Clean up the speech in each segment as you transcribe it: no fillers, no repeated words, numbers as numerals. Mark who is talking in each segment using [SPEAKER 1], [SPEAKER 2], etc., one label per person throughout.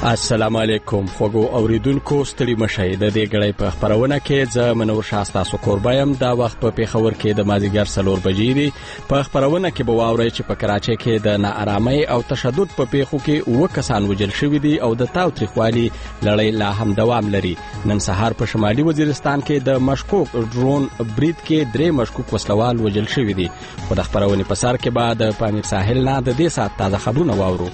[SPEAKER 1] السلام علیکم خوږو اوریدونکو ستړي مشئ د دې غړې په خبرونه کې ز منور شاستا سو قربایم دا وخت په پیښور کې د مازیګر 4 بجې دی په خبرونه کې به واوري چې په کراچۍ کې د ناارامۍ او تشدد په پیښو کې 9 کسان وژل شوی دي او د تاوتریخوالي لړۍ لا هم دوام لري. نن سهار په شمالي وزیرستان کې د مشکوک ډرون برید کې 3 مشکوک وسلوال وژل شوی دي. په خبرونه په سر کې بعد پامیر ساحل نه د دې سات تازه خبرونه واورو.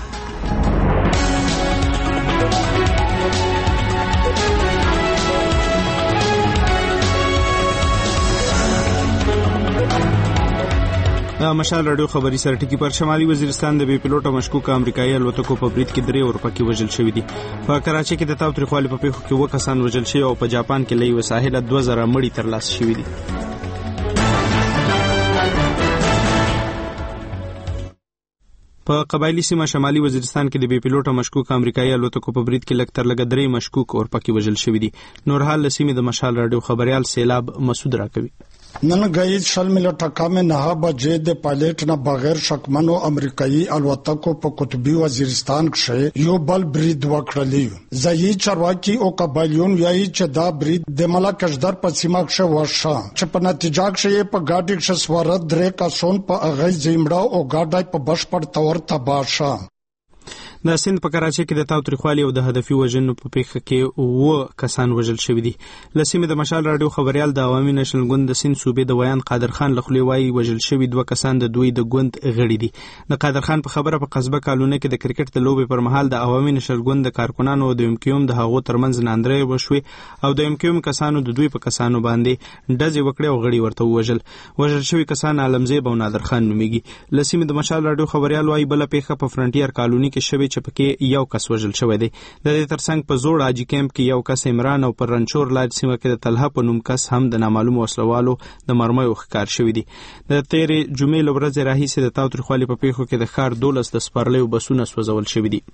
[SPEAKER 2] مشال رادیو خبري سره ټکی پر شمالي وزیرستان د بي پيلوټه مشکوک امریکایي الوتکو په برید کې 3 اورپکي وژل شوی دي. په کراچۍ کې د تاوتریخوالي په پیښو کې 9 کسان وژل شوي او په جاپان کې لوی وساحل 2000 مړي ترلاسه شوي دي. په قبایلی سیمه شمالي وزیرستان کې د بي پيلوټه مشکوک امریکایي الوتکو په برید کې لکتر لګ 3 مشکوک اورپکي وژل شوي دي. نورحال لسیمه د مشال رادیو خبريال سیلاب مسعود راکوي.
[SPEAKER 3] نن غي 6 ملټکا میں 9 بجې د پایلټ نه بغیر شکمنو امریکایي الوتکو په قطبي وزیرستان کې یو بل برید وکړلی. ځایي چارواکي او قبایلیون یایي چې دا برید د ملکشدر په سیمه کې وشو چې په نتیجه کې په ګاډي کې سوار 3 کسان په اغه زیمړه او ګاډي په بشپړ تور تباہ شو.
[SPEAKER 2] د سند په کراچۍ کې د تاوتریخوالي او د هدفي وژنو په پیښه کې 9 کسان وژل شوي دي. لسیمه د مشال رادیو خبريال د عوامي نېشنل ګوند د سند صوبې د ویان قادر خان لخوا وایي وژل شوي 2 کسان د دوی د ګوند غړي دي. د قادر خان په خبره په قصبه کالونه کې د کرکټ د لوبې پر مهال د عوامي نېشنل ګوند د کارکونانو د امکیوم د هغو ترمنځ ناندرې وشوي او د امکیوم کسانو د دوی په کسانو باندې ډزې وکړې او غړي ورته وژل شوي کسان عالمزیب او نادر خان نوميږي. لسیمه د مشال رادیو خبريال وایي بل پیښه په فرنټیر کالونی کې شوی چې پکې یو کس وژل شوی دی. د دې ترڅنګ په زوړ اجي کیمپ کې یو کس عمران او پر رنچور لاج سیمه کې د طلحه په نوم کس هم د نامعلوم وسلوالو د مرمیو ښکار شوی دی. د تیرې جمعې لورځ راهیسې د تاوتریخوالي په پیښو کې د ښار 12 د سپرلیو بسونه سوځول شوی دي.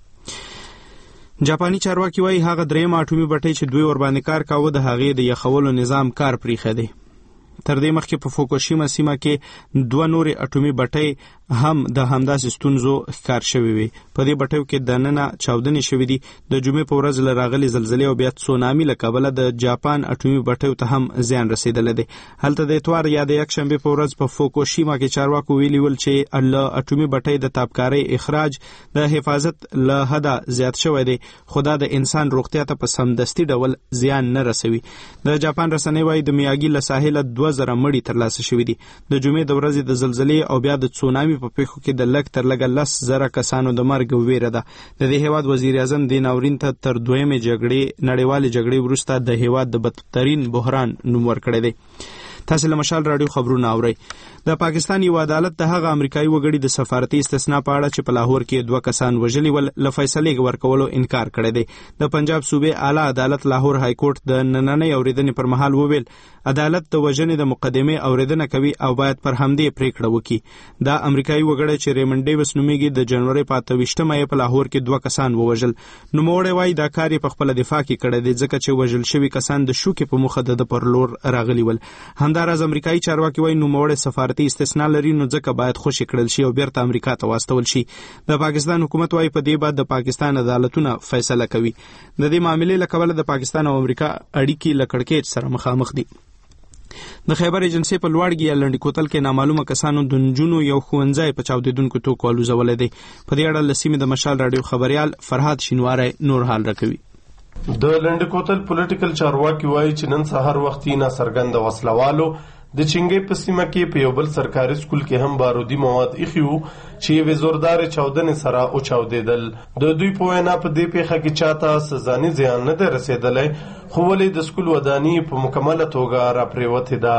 [SPEAKER 2] جاپاني چارواکي وایي هغه 3 اټومي بټۍ چې دوی ور باندې کار کاوه د هغې د یخولو نظام کار پریښی دی. تر دې مخکې په فوکوشیما سیمه کې 2 نورې اټومي بټۍ هم د همداسې ستونزو ښکار شوي وي. په دې بټیو کې دننه چاودنې شوي دي. د جمعې په ورځ له راغلي زلزلې او بیا تسونامي له کبله د جاپان اټومي بټیو ته هم زیان رسیدلی دی. هلته د اتوار یا د یکشنبې په ورځ په فوکوشیما کې چارواکو ویلي ول چې له اټومي بټۍ د تابکارۍ اخراج د حفاظت له حده زیات شوی دی خو دا د انسان روغتیا ته په سمدستي ډول زیان نه رسوي. د جاپان رسنۍ وایي د میاګي له ساحله 2000 مړي ترلاسه شوي دي. د جمعې د ورځې د زلزلې او بیا د تسونامي په پیښو کې د لږ تر لږه 10,000 کسانو د مرګ ویره ده. د دې هیواد وزیر اعظم دین اورین ته تر 2مې جګړې نړیوالې جګړې وروسته د هیواد د بدترین بحران نوم ورکړی دی. تاسو له مشال رادیو خبرونه اورئ. د پاکستان یو عدالت د هغه امریکایي وګړي د سفارتي استثناء په اړه چې په لاهور کې 2 کسان وژلي ول له فیصلې ورکولو انکار کړی دی. د پنجاب صوبې اعلی عدالت لاهور های کورټ د نننۍ اوریدنې پر مهال وویل عدالت د وژنې د مقدمې اوریدنه کوي او باید پر همدې پریکړه وکړي. دا امریکایي وګړی چې ریمن ډیوس نومیږي د جنوري په 28مه په لاهور کې 2 کسان ووژل. نوموړی وایي دا کار په خپل دفاع کې کړی دی ځکه چې وژل شوي کسان د شوکې په مخه د پر لور راغلي ول. همداراز امریکایي چارواکي وایي نوموړی سفارتي استثناء لري نو ځکه باید خوشي کړل شي او بیرته امریکا ته واستول شي. د پاکستان حکومت وایي په دې بعد د پاکستان عدالتونه فیصله کوي. د دې معاملې له کبله د پاکستان او امریکا اړیکې له کړکېچ سره مخامخ دي. د خیبر ایجنسی په لوړګي یا لنډي کوتل کې نامعلومه کسانو د نجونو یو ښوونځی په چاودیدونکو توکو الوزولی دی. په دې اړه له سیمې د مشال رادیو خبريال فرهاد شینواری نور حال راکوي.
[SPEAKER 4] د لنډي کوتل پولیټیکل چارواکي وایي چې نن سهار وختي ناڅرګنده وسلوالو د چنګې په سیمه کې په یو بل سرکاري سکول کې هم بارودي مواد ایښي وو چې یوې زوردارې چاودنې سره وچاودېدل. د دوی په وینا په دې پیښه کې چاته سزاني زیان نه دی رسېدلی خو ولې د سکول وداني په مکمله توګه راپرېوتې ده.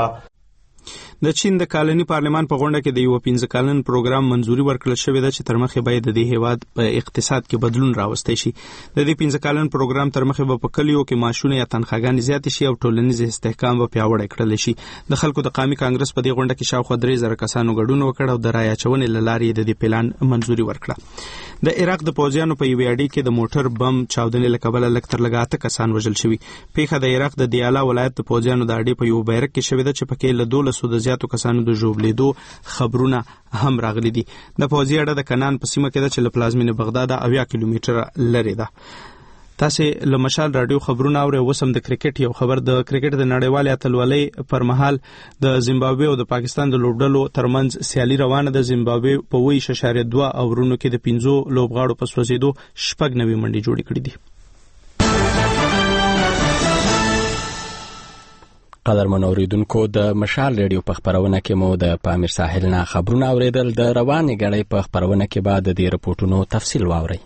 [SPEAKER 2] د چین د کالني پارلمان په غونډه کې د یو 15 کلن پروګرام منځوري ورکړل شوې ده چې تر مخه باید د دې هیواد په اقتصاد کې بدلون راوستي شي. د دې 15 کلن پروګرام تر مخه په کلیو کې معاشونه یا تنخواګانې زیات شي او ټولنیز استحکام په پیاوړی کړل شي. د خلکو د قومي کانګرس په دې غونډه کې شاوخوا 3000 کسانو ګډون وکړ او د رای اچونې لارې د دې پلان منځوري ورکړه. د عراق د پوځیانو په یوې اډې کې د موټر بم چاودنې له کبله لږ تر لږه 8 کسان وژل شوي. پیښه د عراق د دیالا ولایت د پوځیانو د اډې په یو بیرک کې شوې ده چې پکې له 1200 زیاتو کسانو د ژوبلیدو خبرونه هم راغلي دي. د پوځي اډه د کنان په سیمه کې ده چې له پلازمینې بغداد 80 کیلومتره لرې ده. تاسو له مشال رادیو خبرونه اورئ. وسم د کرکټ یو خبر. د کرکټ د نړیوال اتلولۍ پر مهال د زیمبابوې او د پاکستان د لوبډلو ترمنځ سیالي روانه ده. زیمبابوې په 2.2 اورونو کې د 15 لوبغاړو په سوځېدو 6 نوې منډې جوړې کړې دي.
[SPEAKER 1] قدرمن اوریدونکو، د مشال ریډیو په خبرونه کې مو د پامیر ساحل نه خبرونه اوریدل. د روانې غړې په خبرونه کې بعد د رپورټونو تفصیل واورئ.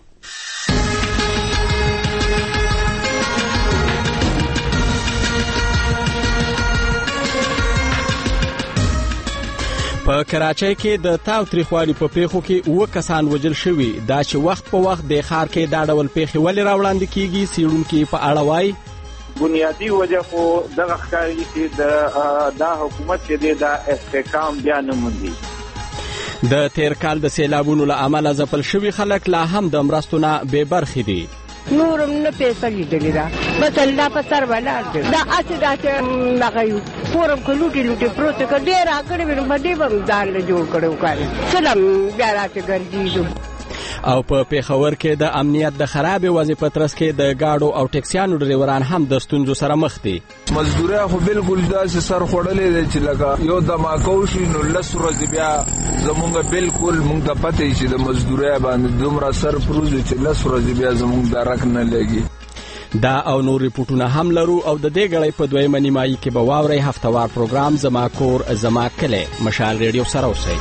[SPEAKER 1] په کراچۍ کې د تاوتریخوالي په پیښو کې 9 کسان وژل شوي. دا چې وخت په وخت د ښار کې دا ډول پیښې ولې راوړاندې کیږي، څېړونکي په اړه وایي.
[SPEAKER 5] بنیادی وجه خو دغه ښکاري چې دا حکومت چې دی دا استحکام بیا نه موندي.
[SPEAKER 1] د تیر کال د سیلابونو له امله ځپل شوي خلک لا هم د مرستو نه بې برخې دي.
[SPEAKER 6] نورم نه پیسې لیدلې ده، بس الله په سر ولاړ دی. دا اسې دا چې دغه یو کورم که لوټې پروت که ډېر راکړې وي نو په دې به م ځان له جوړ کړی وکړې سلم بیا راته ګرځېږو.
[SPEAKER 1] او په پیښور کې د امنیت د خرابې وضع په ترڅ کې د گاډو او ټکسیانو ډریوران هم د ستونزو سره مخ دي.
[SPEAKER 7] مزدوري خو بالکل داسې سر خوړلې دی چې لکه یو دماکو شي نو 10 ورځې بیا زمونږ بالکل مونږ ته پته چې د مزدوري باندې دومره سر پروزي چې 10 ورځې بیا زمونږ درک نه لګي.
[SPEAKER 1] دا او نور ریپورټونه هم لرو او د دې غړې په دویمه نیمایي کې به واورئ هفتوار پروګرام زما کور زما کلی. مشال ریډیو سره اوسئ.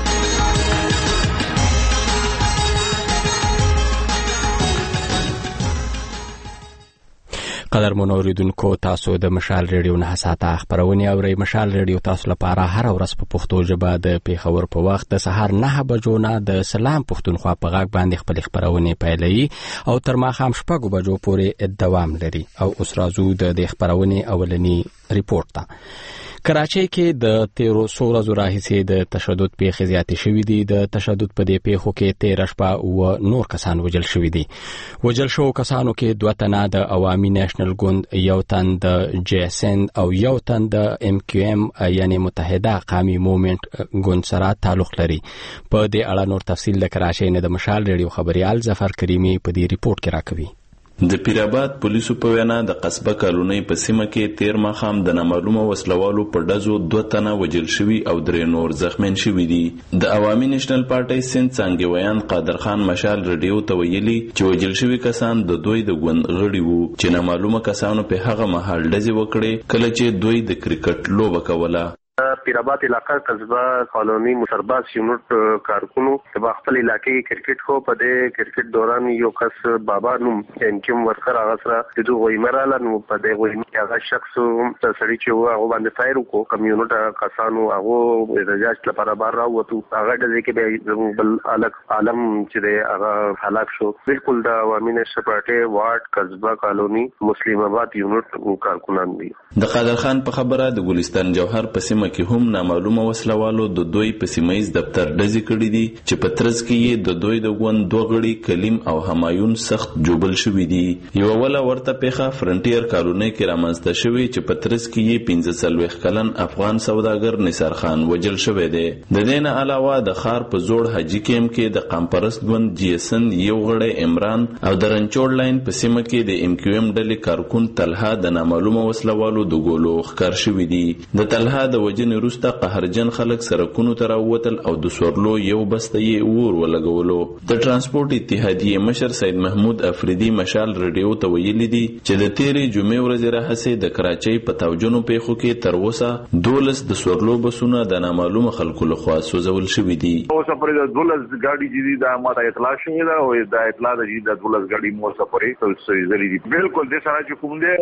[SPEAKER 1] قدرمن اوریدونکو، تاسو د مشال ریډیو نه ساته خبرونه اورئ. مشال ریډیو تاسو لپاره هر ورځ په پښتو ژبه د پیښور په وخت د سهار 9 بجو نه د سلام پښتونخوا په غږ باندې خپل خبرونه پیلوي او تر ماښام 6 بجو پورې دوام لري. او اوس راځو د خبرونه اولنی ریپورت ته. کراچۍ کې د 13 ورځو راهیسې د تشدد پیښې زیاتې شوې دي. د تشدد په دې پیښو کې 13 شپه او نور کسان وژل شوي دي. وژل شو کسانو کې 2 تنه د عوامي نېشنل ګوند، 1 تن د جیسن او 1 تن د MQM یعنی متحده قومي موومېنټ ګوند سره تعلق لري. په دې اړه نور تفصیل د کراچۍ نه د مشال ریډیو خبريال ظفر کریمي په دې ریپورت کې راکوي.
[SPEAKER 8] د پیراباد پولیسو په وینا د قصبه کالونی په سیمه کې 13 ماښام د نامعلومه وسلوالو په ډزو 2 تنه وژل شوي او 3 نور زخمیان شوي دي. د عوامي نېشنل پارټۍ سند څانګهویان قادر خان مشال ریډیو ته ویلي چې وژل شوي کسان د دوی د ګوند غړي وو چې نامعلومه کسانو په هغه مهال ډزې وکړې کله چې دوی د کرکټ لوبه کوله.
[SPEAKER 9] پیراباد علاقہ قصبہ کالونی مسرباز یونٹ کارکنو په خپل علاقې کې کرکټ خو په دې کرکټ دوران یو کس بابا نوم انکم ورکر هغه سره د دوی ویمراله نو په دې ویمه هغه شخص سړی چې هغه باندې فایر وکړو کمیونټ کسانو هغه رجاج لپاره بار راوته. هغه د دې کې بل عالم چې دی هغه هلاک شو. بالکل د عوامي نېشنل پارټۍ وارډ قصبہ کالونی مسلم آباد یونٹ کارکنان دي.
[SPEAKER 8] د قادر خان په خبره د ګلستان جوهر په سیمه کې هم نامعلومه وسلوالو د دوی په سیمایي دفتر ډزې کړې دي چې په ترڅ کې یې د دوی د ګوند 2 غړي کلیم او همایون سخت جوبل شوي دي. یو ولا ورته پیښه فرنټیر کالونی کې رامنځته شوې چې په ترڅ کې یې 15 کلن افغان سوداګر نثار خان وژل شوی دی. د دې نه علاوه د خار په زوړ حاجی کېم کې د قامپرست ګوند جیسن یو غړی عمران او د رنچوړ لاین په سیمه کې د MQM ډلې کارکون طلحه د نامعلومه وسلوالو د ګولو ښکار شوي دي. د طلحه د وجنې وروسته قهرجن خلک سرکونو ته راووتل او د سورلو یو بسته یې اور ولګولو. د ترانسپورت اتحادیې مشر سید محمود افریدي مشال ریډیو ته ویلي دي چې د تیرې جمعې ورځې راهیسې د کراچۍ په تاوجنو پیښو کې تر اوسه 12 د سورلو بسونه د نامعلومه خلکو لخوا سوځول شوي دي.
[SPEAKER 5] اوس پرې 12 ګاډي دي دا ماته اطلاع شوې ده او دا اطلاع ده چې د 12 ګاډي مو سفرې سوځلې دي. بالکل د سره چې کوم دي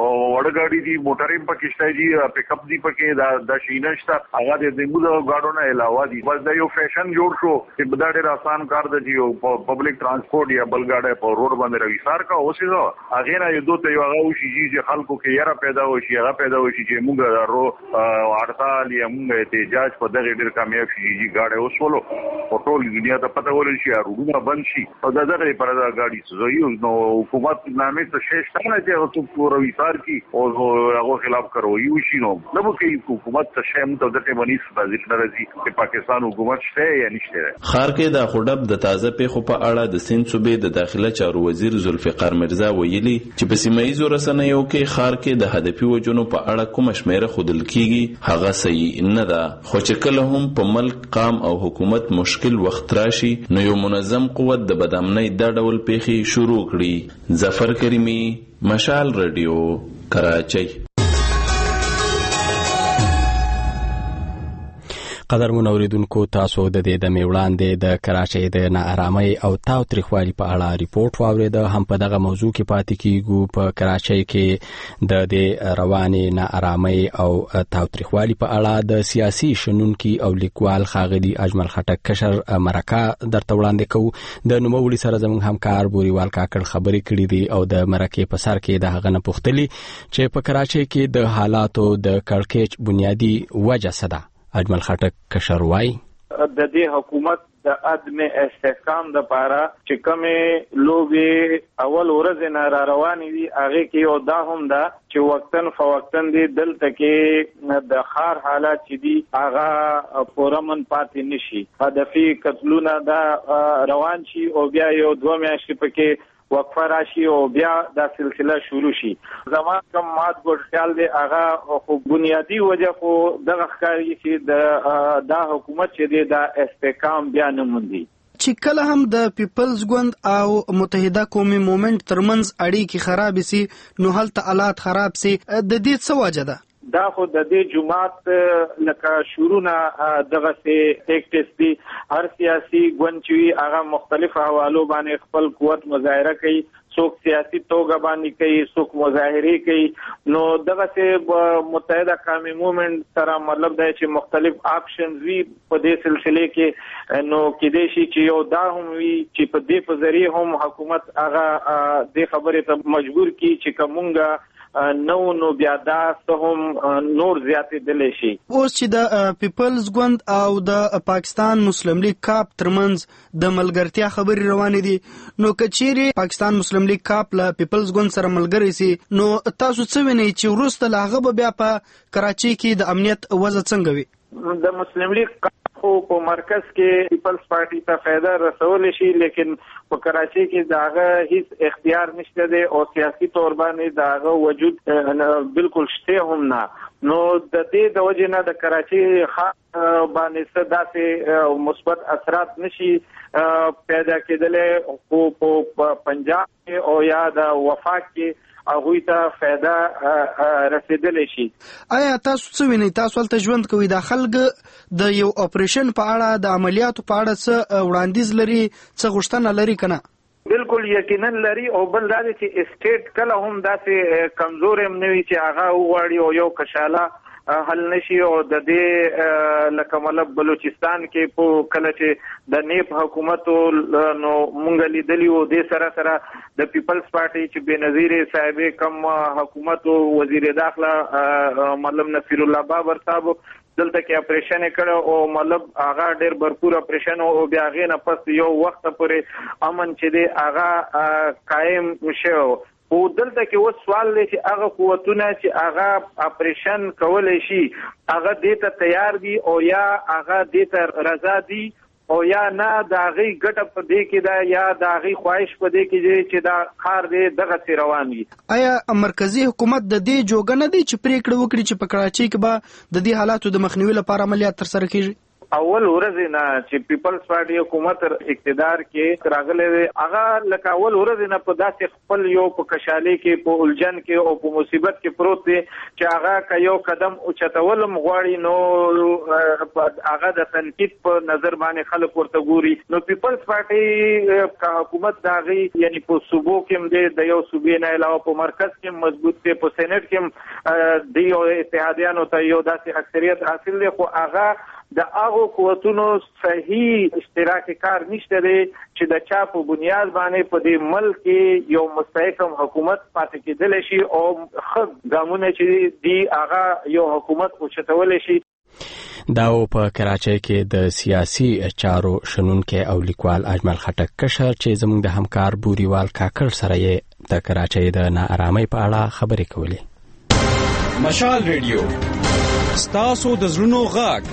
[SPEAKER 5] وړ ګاډي دي موټرې پکې شته دي پک اپ دي پکې دا شینه شته هغه د موږ غاډو نه علاوه دي. بس دا یو فیشن جوړ شو چې بدا ډېر آسان کار دی چې پبلک ترانسپورت یا بل گاډي په روډ باندې رويسار کا اوسه هغه نه یو دوه یو هغه شي چې خلکو کې یاره پیدا وشي هغه پیدا وشي چې موږ رو اړتال یا موږ احتجاج په دغه ډېر کامیاب شي چې گاډي اوسولو په ټول دنیا ته پته ولر شي روډونه بند شي او دغه پر دا گاډي سوزي نو حکومت نامې ته شیشتنه چې تو رويسار کی او هغه خلاف کروي وشي نو نو کې حکومت څه شیم ته د تیمنیس بازیل ناراضي چې پاکستان حکومت شته یا نشته.
[SPEAKER 8] خار کې د خډب د تازه پیښو په اړه د سند صوبې د داخله چارو وزیر ذوالفقار مرزا ویلي چې په سیمه ییزو رسنیو کې خار کې د هدفي وجونو په اړه کوم شمیره خودل کیږي هغه صحیح نه ده، خو چې کله هم په ملک قام او حکومت مشکل وخت راشي نو یو منظم قوت د بدامنۍ د ډول پیښې شروع کړي. ظفر کریمی، مشال رادیو، کراچۍ.
[SPEAKER 1] قدرمن اوریدونکو، تاسو د دې د میوړاندې د کراچۍ د ناارامۍ او تاوتریخوالي په اړه ریپورت واورید. هم په دغه موضوع کې پاتې کیږو. په کراچۍ کې د دې روانې ناارامۍ او تاوتریخوالي په اړه د سیاسي شنونکي او لیکوال ښاغلي اجمل خټک کشر مرکه درته وړاندې کوو. د نوموړي سره زموږ همکار بوریوال کاکړ خبرې کړې دي او د مرکې په سر کې د هغه نه پوښتلي چې په کراچۍ کې د حالاتو د کړکېچ بنیادی وجه څه ده. اجمل خټک کشر وایي
[SPEAKER 10] د دې حکومت د عدم استحکام د پاره چې کومه لوبي اول ورځ نه را روانې دي هغه کې او دا هم دا چې وقتن فوقتن دي دلته کې د خار حالات چې دي هغه پورمن پاتې نشي. هدفي قتلونه دا روان شي او بیا یو 2 میاشتې پکې وقفه راشي او بیا دا سلسله شروع شي. زمان کوم مات ګډ خیال دی هغه خو بنیادی وجه خو دغه ښکاري چې دا حکومت چې دی دا استحکام بیا نه موندي.
[SPEAKER 2] چې کله هم د پیپلز ګوند او متحده قومي مومنت ترمنځ اړیکې خراب سي نو هلته حالات خراب سي. د دې څه وجه ده؟
[SPEAKER 10] دا خو د دې جماعت لکه شروعنا دغه سي اکټس دي. هر سیاسي ګوند چې هغه مختلف حوالو باندې خپل قوت مظاهره کوي، څوک سیاسي توګه باندې کوي، څوک مظاهره کوي. نو دغه سي متحده قومي مومنت سره مطلب دی چې مختلف آپشنز وي په دې سلسله کې. نو کېدې شي چې یو دا هم وي چې په دې په ذریعہ هم حکومت هغه دې خبرې ته مجبور کی چې کومګه نو بیا دا هم نور زیاتې دلې شي.
[SPEAKER 2] اوس چې د پیپلز ګوند او د پاکستان مسلم لیگ کاپ ترمنځ د ملګرتیا خبرې روانې دي نو کچيري پاکستان مسلم لیگ کاپ له پیپلز ګوند سره ملګری سي نو تاسو څه وینئ چې وروسته لاغه بیا په کراچۍ کې د امنیت وضع څنګه وي؟
[SPEAKER 10] د مسلم لیگ خو په مرکز کې پیپلز پارټي ته فائدہ رسول شي لیکن په کراچۍ کې داغه هیڅ اختیار نشته دی او سیاسي تور باندې داغه وجود بالکل شته هم نه. نو د دې د وجه نه د کراچۍ باندې څه داسې مثبت اثرات نشي پیدا کېدلې خو په پنجاب او یا د وفاق کې هغه ته فائدہ رسیدلې شي.
[SPEAKER 2] آیا تاسو څه وینئ؟ تاسو ولته ژوند کوي د خلک د یو اپریشن په اړه د عملیاتو په اړه څه وړاندیز لري، څه غوښتنه لري کنه؟
[SPEAKER 10] بالکل یقینا لري او بل دا چې اسټیټ کله هم داسې کمزور هم نه وي چې هغه وغواړي او یو کشاله حل نشي. او د دې لکه مطلب بلوچستان کې په کله چې د نیب حکومت نو مونږ لیدلی او د سره د پیپلز پارټي چې بنظیر صاحب کم حکومت او وزیر داخله مطلب نصیر الله بابر صاحب دلته کې اپریشن کړو او مطلب هغه ډېر برپور اپریشن او بیا غي نه پس یو وخت پورې امن چې دی هغه قائم شو. او دلته کې و سوال دی چې هغه قوتونه چې هغه اپریشن کولای شي هغه دې ته تیار دي او یا هغه دې ته رضا دي او یا نه دا غي ګټه په دې کې دا یا دا غي خواهش په دې کې چې دا خار دې دغه روان وي.
[SPEAKER 2] آیا مرکزی حکومت د دې جوګه نه دی چې پریکړه وکړي چې په کراچۍ کې به د دې حالاتو د مخنیوي لپاره عملیات ترسره کیږي؟
[SPEAKER 10] اول ورځ نه چې پیپلز پارټي حکومت اقتدار کې راغله هغه لکه اول ورځ نه په داسې خپل یو په کشالي کې په الجن کې او په مصیبت کې پروت دی چې هغه یو قدم اوچتول مغواړي نو هغه د تنقید په نظر باندې خلک ورته ګوري. نو پیپلز پارټي کا حکومت داغي یعنی په صوبو کې د یو صوبې نه علاوه په مرکز کې مضبوط دی، په سېنات کې د یو اتحادیانو ته یو داسې اکثریت حاصل دی خو هغه د هغه قوتونو صحیح اشتراک کار نشته دی چې د چا په بنیاد باندې په دې ملک یو مستحکم حکومت پاتې کېدل شي او خود ګامونه چې دی هغه یو حکومت اوچتول شي.
[SPEAKER 1] دا په کراچۍ کې د سیاسي چارو شنونکي او لیکوال اجمل خټک کشر چې زموږ د همکار بوریوال کاکړ سره یې د کراچۍ د ناارامۍ په اړه خبرې کولې. مشال ریډیو ستاسو د زړونو غږ.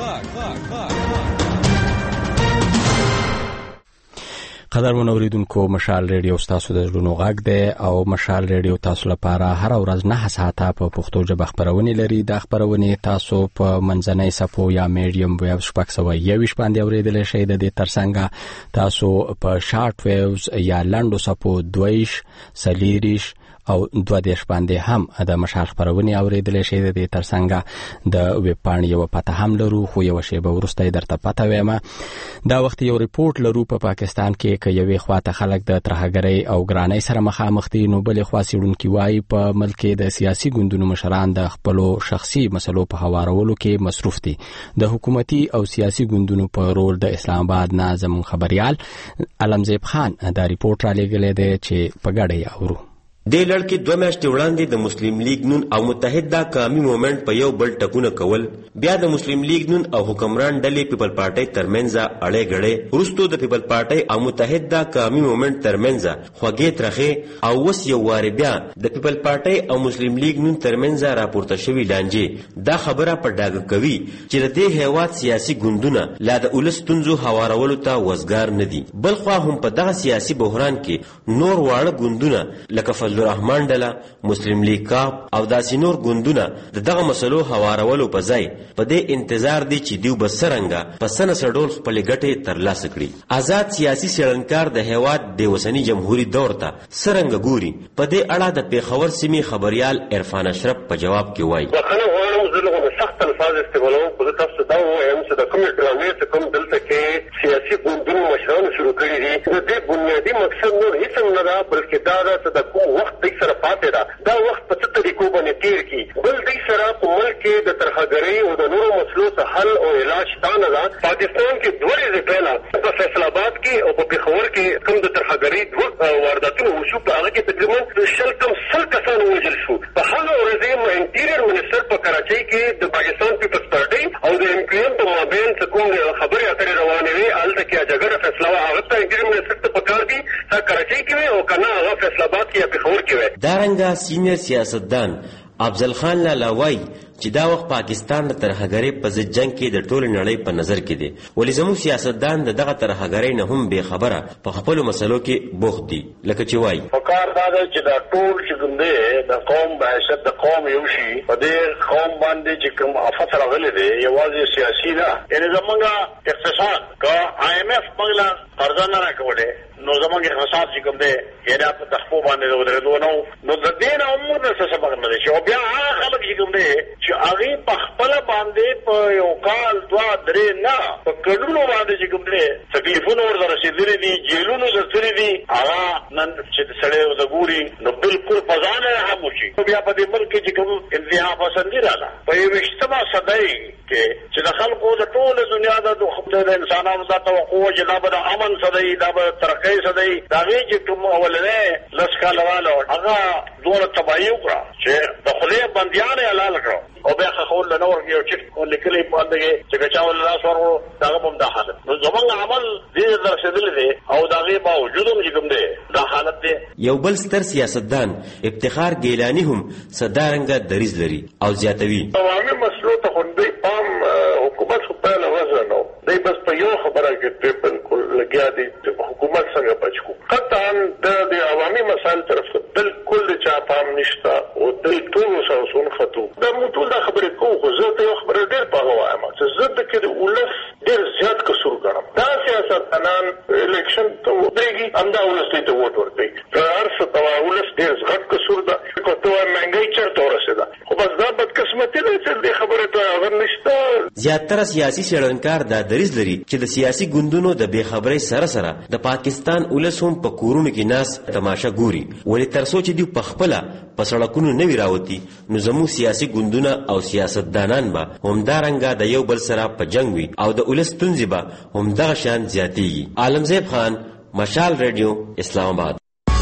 [SPEAKER 1] قدرمن اوریدونکو، مشال ریډیو ستاسو د زړونو غږ دی او مشال ریډیو تاسو لپاره هر ورځ 9 ساعته په پښتو ژبه خبرونه لري. د خبرونه تاسو په منځنۍ صفو یا میډیم ویو شپږ باندې اوریدل شئ. د دې ترڅنګ تاسو په شارټ ویوز یا لنډو صفو 22 سلیریش او 22 باندې هم د مشال خبرونه اوریدل شئ. د دې ترڅنګ د ویب پاڼې یو پته هم لرو، خو یو شی به ورسته درته پته وایم. دا وخت یو ریپورت لرو په پاکستان کې چې یوې خواته خلک د ترهګرۍ او ګرانۍ سره مخامخ دي، نو بلې خوا څېړونکي وایي په ملک کې د سیاسي ګوندونو مشران د خپلو شخصي مسلو په هوارولو کې مصروف دي. د حکومتي او سیاسي ګوندونو په رول د اسلام آباد نه زموږ خبريال علمزیب خان دا ریپورت را لېږلی دی چې په ګډه یې اورو.
[SPEAKER 11] د لړکې 2 میاشتې وړاندې د مسلم لیگ نون او متحده قومي موومنت په یو بل ټکونه کول، بیا د مسلم لیگ نون او حکمران ډلې پیپل پارټي ترمنځ اړې غړې، وروسته د پیپل پارټي او متحده قومي موومنت ترمنځ خوږې ترخې، او وس یو واره بیا د پیپل پارټي او مسلم لیگ نون ترمنځ راپورته شوی لانجې دا خبره په ډاګه کوي چې د دې هیواد سیاسي ګوندونه لا د ولس تنزو هوارولو ته وزګار نه دي. بلخوا هم په دغه سیاسي بحران کې نور واړه ګوندونه لکه فضل الرحمن ډله، مسلم لیگ کاپ او داسې نور ګوندونه د دغه مسلو هوارولو په ځای په دې انتظار دي چې دیو بسرنګه په سنسر ډول خپل ګټې ترلاسه کړي. آزاد سیاسي څېړنکار د هیواد د اوسني جمهوریت دور ته څرنګه ګوري، په دې اړه د پیښور سیمې خبريال عرفان اشرف په جواب کې وایي:
[SPEAKER 9] سخت الفاظ استعمالوم خو تاسو دا وایم چې د کوم ډرامې څخه کوم دلته کې سیاسي ګوندونو مشرانو شروع کړي دي. د دې بنیادی مقصد نور هیڅ نه ده، بلکې دا ده چې د کوم وخت دې سره پاتې ده، دا وخت په څه طریقو باندې تیر کی. بل دې سره په ملک کې د ترهګرۍ او د نورو مسلو څخه حل او علاج تا نه ده. پاکستان کې 2 ورځې پهلا په فیصل آباد کې او په پیښور کې کوم د ترهګرۍ 2 وارداتونه وشو، په هغه کې تقریبا 100 کسان وژل شو. په هغه ورځ انټیریر منسٹر په کراچۍ کې د پاکستان پیپلز پارټي او د ایم پی ایم په مابین څه کوم خبرې اترې روانې وې، هلته کې جګړه فیصله وه. هغه ته انټیریر منسټر ته پکار دي چې کراچۍ کې وي او که نه هغه فیصل آباد کې یا پېښور کې وي.
[SPEAKER 11] دارنګه سینیر سیاستدان افضل خان لالا وایي چې دا وخت پاکستان د ترهګرۍ په ضد جنگ کې د ټول نړۍ په نظر کې دی، ولې زموږ سیاستدان دغه ترهګرۍ نه هم بې خبره په خپل مسلو کې بوخت دي. لکه چې وایي
[SPEAKER 9] پکار دا ده چې دا ټول چې کوم دی د قوم بحثت د قوم یو شي، په دې قوم باندې چې کوم آفت راغلی دی یوازې سیاسي نه، یعنې زمونږ اقتصاد که آی ایم ایف موږ له قرضه نه راکولی نو زمونږ اقتصاد چې کوم دی یعنې په تخپو باندې د ودرېدو نه نو د دې نه هم موږ څه سبق نه دی چې او بیا هغه خلک چې کوم دی چې هغې په خپله باندې په یو کال 2-3 نه په کلونو باندې چې کوم دی تکلیفونه ورته رسېدلي دي، جیلونو درتلي دي، هغه نن چې سړی ورته ګوري نو بالکل په ځان یې هم وشي. بیا په دې ملک کې چې کوم انتها پسندي راغله په 21مه صدۍ کې چې د خلکو د ټوله دنیا د انسانانو دا توقع وه چې دا به د امن صدۍ، دا به ترقۍ صدۍ، د هغې چې کوم اولنی 10 کاله واله هغه دونه تباهي وکړه چې د خدای بندیان یې حلال کړه او بیا خول له نور یو چیک لیکلي باندې چې کچا ول لاس ورو دا هم د حالت نو زمونږ عمل دې درشدل دي او دا غي باوجود هم کوم دي دا حالت دي.
[SPEAKER 11] یو بل ستر سیاستدان افتخار ګیلانی هم صدارنګ دریز لري او زیاتوي
[SPEAKER 9] عوامي مسلو ته خوندې پام حکومت خو په لوازه نو دی بس په یو خبره کې بالکل لګیا دي حکومت څنګه بچو قطعا د عوامي مسائل طرف بالکل چا پام نشتا او د ټول سوسون خطو دا موټول دا خبره کوو زه ته خبره ډېر په وایم چې زه د کې ولس ډېر زیات قصور ګڼم. دا سیاستدانان الیکشن ته ودرېږي همدا ولس ته ووټ ورکوي هر څه ته ولس ډېر زیات قصور ده کوته مهنګۍ چرته ورسېده خو بس دا بدقسمتي ده چې دې خبره ته هغه نشته.
[SPEAKER 11] زیاتره سیاسي څېړنکار دا دریځ لري چې د سیاسي ګوندونو د بې خبرۍ سره سره د پاکستان ولس هم په کورونو کې ناس تماشه ګوري ولې تر څو چې دوی په خپله په سړکونو نه وي راوتي نو زموږ سیاسي ګوندونه او سیاستدانان به همدارنګه د یو بل سره په جنګ وي او د ولس ستونزې به همدغه شان زیاتېږي. عالمزیب خان، مشال ریډیو، اسلام آباد.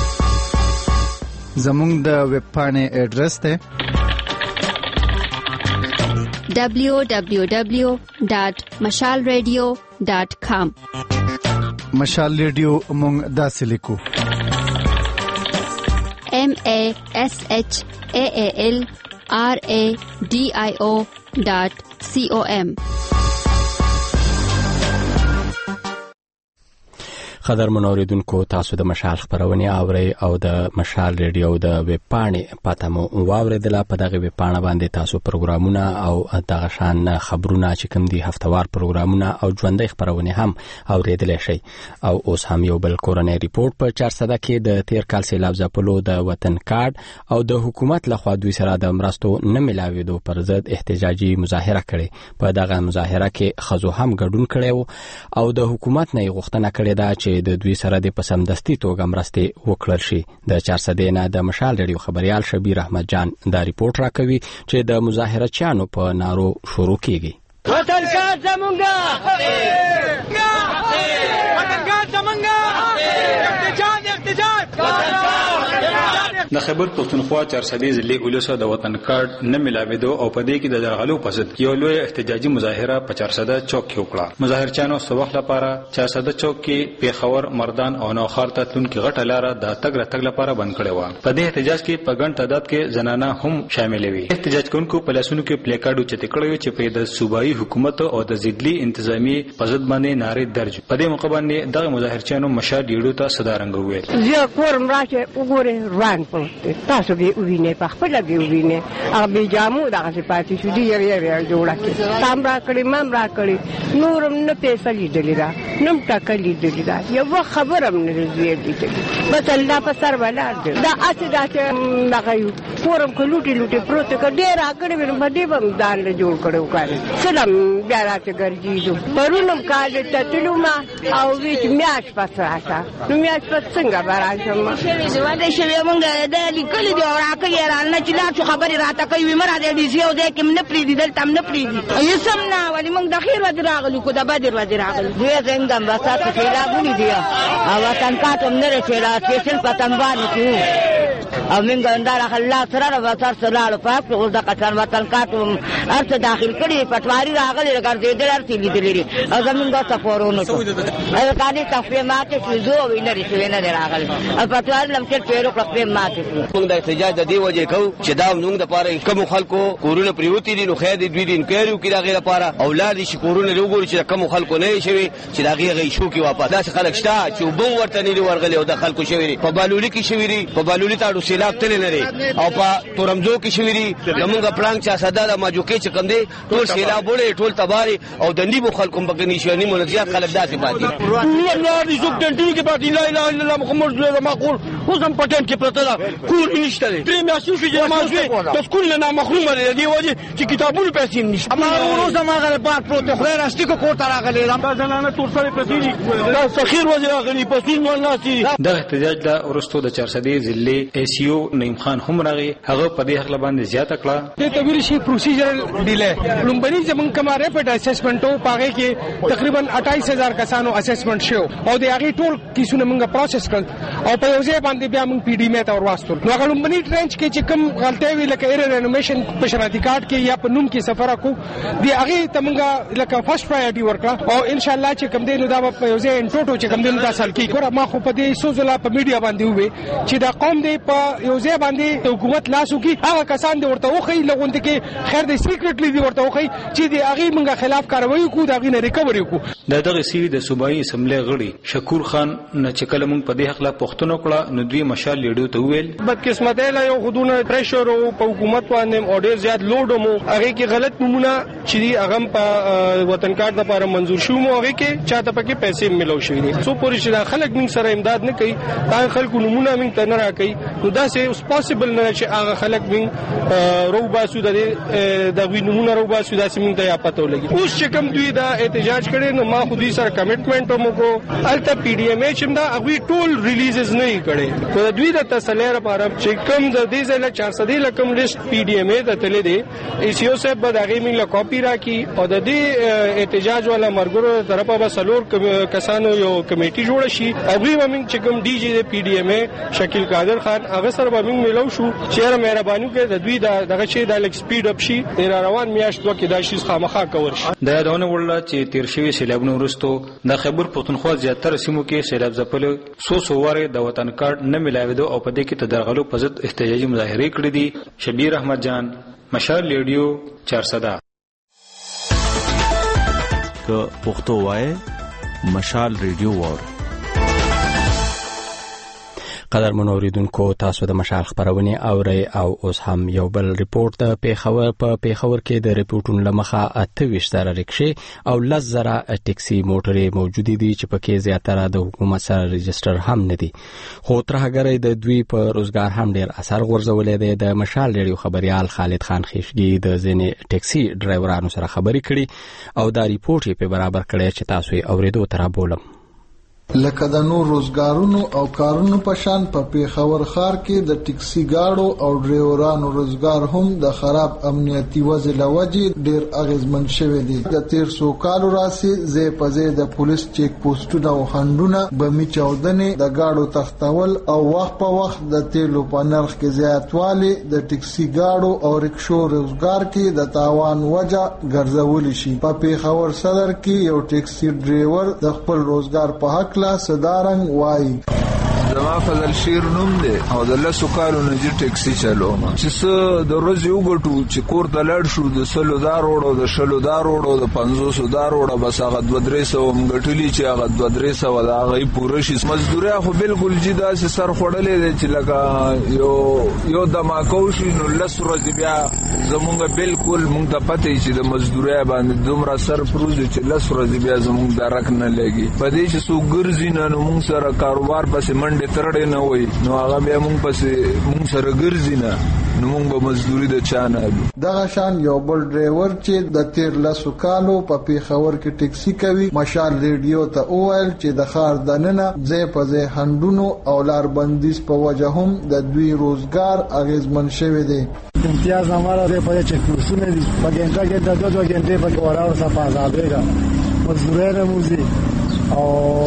[SPEAKER 12] زموږ د ویب پاڼې ایډرس دی
[SPEAKER 13] www.mashalradio.com.
[SPEAKER 12] مشال ریډیو مونږ داسې لیکو
[SPEAKER 13] MASHAAL radio.com.
[SPEAKER 1] قدر منوریدونکو تاسو د مشال خبرونه اوري او د مشال ریډیو د ویب پاڼې پته مو واوریدله. په دغه ویب پاڼه باندې تاسو پروګرامونه او دغه شان خبرونه چې کوم دي هفتوار پروګرامونه او ژوندۍ خبرونه هم اوریدلی شئ. او اوس هم یو بل کورنۍ ریپورت په 400 کې د تیر کال سیلاب ځپلو د وطن کارت او د حکومت لخوا دوی سره د مرستو نه ملاویدو پر ضد احتجاجي مظاهره کړې. په دغه مظاهره کې خزو هم ګډون کړي او د حکومت نه غوښتنه کړې ده چې د دوی سره د پسندستي توګه مرستې وکړل شي. د 400 نه د مشال ریډیو خبريال شبیر احمد جان دا ریپورت راکوي چې د مظاهره چانو په نارو شروع کیږي.
[SPEAKER 14] وطن کا زمونږه وطن کا زمونږه احتجاج
[SPEAKER 15] د خیبر پښتونخوا 400 ضلع اولسو د وطن کارت نه ملاویدو او په دې کې د درغلو پسد یو لوی احتجاجي مظاهره په 400 چوک کې وکړه. مظاهرچانو صبح لپاره 400 چوک کې پیښور مردان او نوخار ته تلونکي غټه لاره د تګ راتګ لپاره بند کړې و. په دې احتجاج کې په ګڼ تعداد کې زنانه هم شامل وي. احتجاج کوونکو په لاسونو کې پلیکارډ چت کړی چې په د صوبایي حکومت او د ضلعي انتظامی په ضد باندې نارې درج. په دې موقع باندې دغه مظاهرچانو مشال ډیډو ته صدارنګ وویل.
[SPEAKER 6] زه کورم راشه وګوره روان تاسو به وینئ په خپل به وینئ هغه به جامو دغه پاتې شو دی یې جوړه کې تام را کړی مم را کړی نورم نه پیسې لیدلی را نم ټکې لیدلی را یو خبرم نه لیدلی بس الله په سر ولاړ دی دا اته دا چې دغه فورم کو لوټي پروت ک ډیر اګړې په دې باندې دال جوړ کړو کار سلام بیا راته ګرځیدو پرونم کال ته تلوما او ویچ میاش پس راځه نو میاش پس څنګه راځم
[SPEAKER 16] واده شوی مونږ د لیکلي دی راکې رانه چې لا څه خبرې راته کوي مره د دې یو ځای کې نه پریدي دلته نه پریدي یسم نه ولی مونږ د خیر ودی راغلی کو د بدر ودی راغلی دوی څنګه وسات سیلابونی دی او وطن کاټم نه رچلا سپیشل پتن باندې کیو او من ګندار الله سره وسار سره پاک او د قطر وطن کاټم ارته داخل کړي پټواری راغلی ګرځیدل ارته لیدلې او زمونږ د سفورونو ته او کالي تفهمات چې زو وینري نه راغلی او پټواری لم چې پیرو کړې ماته
[SPEAKER 17] موږ د احتجاج د دی وجه کو چې دا موږ د پاره کوم خلکو کورونه پریوتی دي نو خیر دې دوی دین کېرو کې دا غیر لپاره اولاد شي کورونه وګوري چې کوم خلکو نه شي چې دا غیر شو کې واپس دا خلک شته چې وبو ورته نه ورغلي او د خلکو شوی په بالولي کې شوی په بالولي تاړو سیلاب تل نه لري او په تورمزو کې شوی موږ پلان چې صدا د ماجوکې چې کوم دي ټول سیلاب وړي ټول تباري او د نیبو خلکو په کې نشونی منځيات خلک داسې پاتې
[SPEAKER 14] الله دې سوکټنټي کې پاتې لا اله الا الله محمد رسول الله معقول اوس هم پټن کې پرته ده کور نشته درې میاشتې شو چې مازوي د سکول نه محروم دی وجه چې کتابونو پیسې نشته اما ورو زماغه بار پروت خو راستي کو کوټه راغلی دا زنانه تور سره پرتی دا سخیر وزیر راغلی پسون ولناسي
[SPEAKER 15] د احتجاج د ورستو د 400 ضلع ایسیو نعیم خان هم راغی هغه په دې حق باندې زیاته کړه
[SPEAKER 18] د تبیر شي پروسیجر ډیله لومبني زمون کومه ریپټ اسسمنټو پاګه کې تقریبا 28000 کسانو اسسمنټ شو او د هغه ټول کیسونه موږ پروسس کړ او په یو ځای باندې بیا موږ پی ډی مې ته ورواستل نو هغه لومبني ټرنچ کې چې کوم غلطي وی لکه ایر رینومیشن په شناختی کارت کې یا په نوم کې سفر کو دی هغه ته موږ لکه فرست پرایورټي ورکړه او ان شاء الله چې کوم دی نو دا په یو ځای ان ټوټو چې کوم دی نو دا سال کې ګوره ما خو په دې سوزلا په میډیا باندې وې چې دا قوم دی په یو ځای باندې حکومت لاسو کې هغه کسان دی ورته وخی لغوند کې خیر دی سیکریټلی دی ورته وخی چې دی هغه موږ خلاف کاروي کو دا غي نه ریکوري کو
[SPEAKER 15] دغه سی د صوبایي اسمبلی غړي شکور خان نه چې کله موږ په دې حق لا پښتنو کړه نو دوی مشال لیډو ته ویل
[SPEAKER 18] بدقسمت له یو خودونه پریشر او په حکومت باندې او ډیر زیات لوډ مو هغه کې غلط نمونه چې هغه په وطن کارت لپاره منزور شو مو هغه کې چاته پکې پیسې ملو شوې دي سو پوری چې خلک موږ سره امداد نه کوي دا خلکو نمونه موږ ته نه راکړي نو دا سه اوس پاسبل نه چې هغه خلک موږ روبا سود د وی نمونه روبا سود سیمه ته یا پته ولګي اوس چې کوم دوی دا احتجاج کړي نو ما خو دوی سره کمټمنټ مو کو الته پی ډی ایم چې دا هغه ټول ریلیزز نه کړي نو دوی د تسلیه لپاره چې کوم د دې ځله 400 لکم لیست پی ډی ایم ته تللی دی ایسیو صاحب به هغه موږ له کاپی راکې او د دې احتجاج ولا مرګرو طرفه به سلور کسانو یو کمیټي جوړ شي هغه موږ چې کوم ډي جی د پی ډی ایم شکیل قادر خان هغه سره به موږ ملو شو چې مهرباني وکړئ د دوی دغه شی د لیک سپیډ اپ شي د روان میاشت وکړي دا شی خامخا کور شي
[SPEAKER 15] دا دونه وړل چې تیر شوی سیلابونو وروسته د خیبر پښتونخوا زیاتره سیمو کې سیلاب ځپل سو واره د وطن کارت نه ملاویدو او په دې کې تدرغلو په ضد احتجاجي مظاهره کړې دي. شبیر احمد جان مشال ریډیو 400
[SPEAKER 13] که پښتو وای مشال ریډیو وور.
[SPEAKER 1] قدر منوریدونکو تاسو د مشال خبرونه اوري او اوس هم یو بل ریپورت د پیښور کې د ریپورتونو لمخه 28 سره رکشي او 10 زره ټیکسي موټرې موجود دي چې پکې زیاتره د حکومت سره رجستر هم نه دي. خو ترهګرې د دوی په روزګار هم ډیر اثر غورځولې ده. د مشال ریډیو خبريال خالد خان خیشګي د ځینې ټیکسي ډرایورانو سره خبرې کړي او دا ریپورت یې په برابر کړی چې تاسو یې اوریدو تر بولم.
[SPEAKER 19] لکه د نور روزګارونو او کارونو په شان په پیښور ښار کې د ټیکسي ګاډو او ډرایورانو روزګار هم د خراب امنیتي وضع لوجې ډیر اغیزمن شوی دی. د 1300 کالو راسي زی په زی د پولیس چیک پوسټونو او خندونه بمی چاودنې د ګاډو تختول او وخت په وخت د تیلو په نرخ کې زیاتوالی د ټیکسي ګاډو او رکشو روزګار کې د تاوان وجه ګرځول شي. په پیښور صدر کې یو ټیکسي ډرایور د خپل روزګار په حق صدارنګ وای
[SPEAKER 7] زما فضل شیر نوم دی او د لسو کالو نه جی ټیکسي چلوم چې څه د ورځې وګټو چې کور ته لاړ شو د 100 دار وړو د 60 دار وړو د 500 دار وړو بس هغه 2-300 مګټلی چې هغه 2-300 دا غي پوره شي. مزدوري خو بالکل جدا سر خړلې دي چې لکه یو دماکو شي نو لس ورځې بیا زمونږ بالکل مونږ ته پته چې د مزدوري باندې دومره سر پروز چې لس ورځې بیا زمونږ درک نه لګي. په دې چې سو ګرځي نه مونږ سره کاروبار پسې منډه ترړې نه وای نو هغه بیا مونږ پسې مونږ سره ګرځي نه نو مونږ به مزدوري د چانه
[SPEAKER 19] دغه شان یو بل ډرایور چې د 13 کالو په پیښور کې ټیکسي کوي مشال ریډیو ته اوایل چې د خار دننه ځای په ځای هندونو او لار بندیز په وجه هم د دوی روزګار اغیزمن شوی دی.
[SPEAKER 20] امتیاز हमारा दे पर check police ने पर घंटा के 2 घंटे पर वरावर सफा आवेगा मजदूर موزي او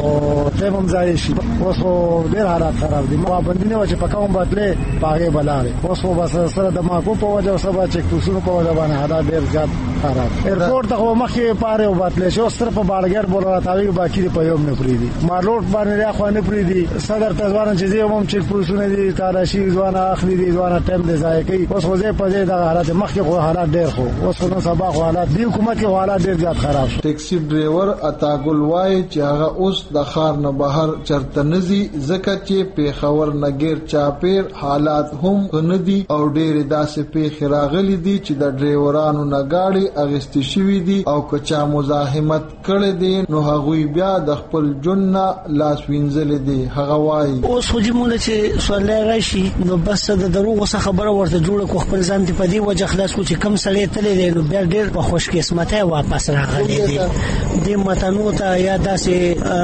[SPEAKER 20] ته هم ځای شي. اوس ډېر حالات خراب دي. ما باندې نه و چې پکاوم بدله پاګه بلاله اوس خو بس سره د ماکو په وجه سبا چک پوسونو په وجه باندې حالات ډېر زیات خراب. ایرپورټ ته مخکې پاره و بدله شو سره په باړګر بوله تاوی باقی په یوم نه پریدي ما روټ باندې راخوا نه پریدي صدر تزوان چې هم چک پوسونه دي تاراشي ځوانه اخلي دي ځوانه ټیم دی ځای کوي. اوس خو زه په دې د حالات مخکې خو حالات ډېر خو اوس نو سبا خو حالات دی حکومت کې حالات ډېر زیات خراب شو.
[SPEAKER 19] ټیکسي ډرایور اتاګل وای چې هغه اوس د خار نه بهر چرته نزي ځکه چې پیښور نګیر چاپیر حالات هم غندي او ډېر داسې پیښې راغلي دي چې د ډرایورانو نه گاډي اغستې شوې دي او کچا مزاحمت کړي دي نو هغه بیا د خپل جنہ لاس وینځل دي. هغه وای
[SPEAKER 21] اوس خو جمله چې سوال راشي نو بس د دروغ څخه خبره ورته جوړه کو خپل ځان ته پدی وجه خلاص کو چې کم سړی تللی دی نو بیا ډېر په خوش قسمته واپس راغلی دی. د متنو ته یا داسې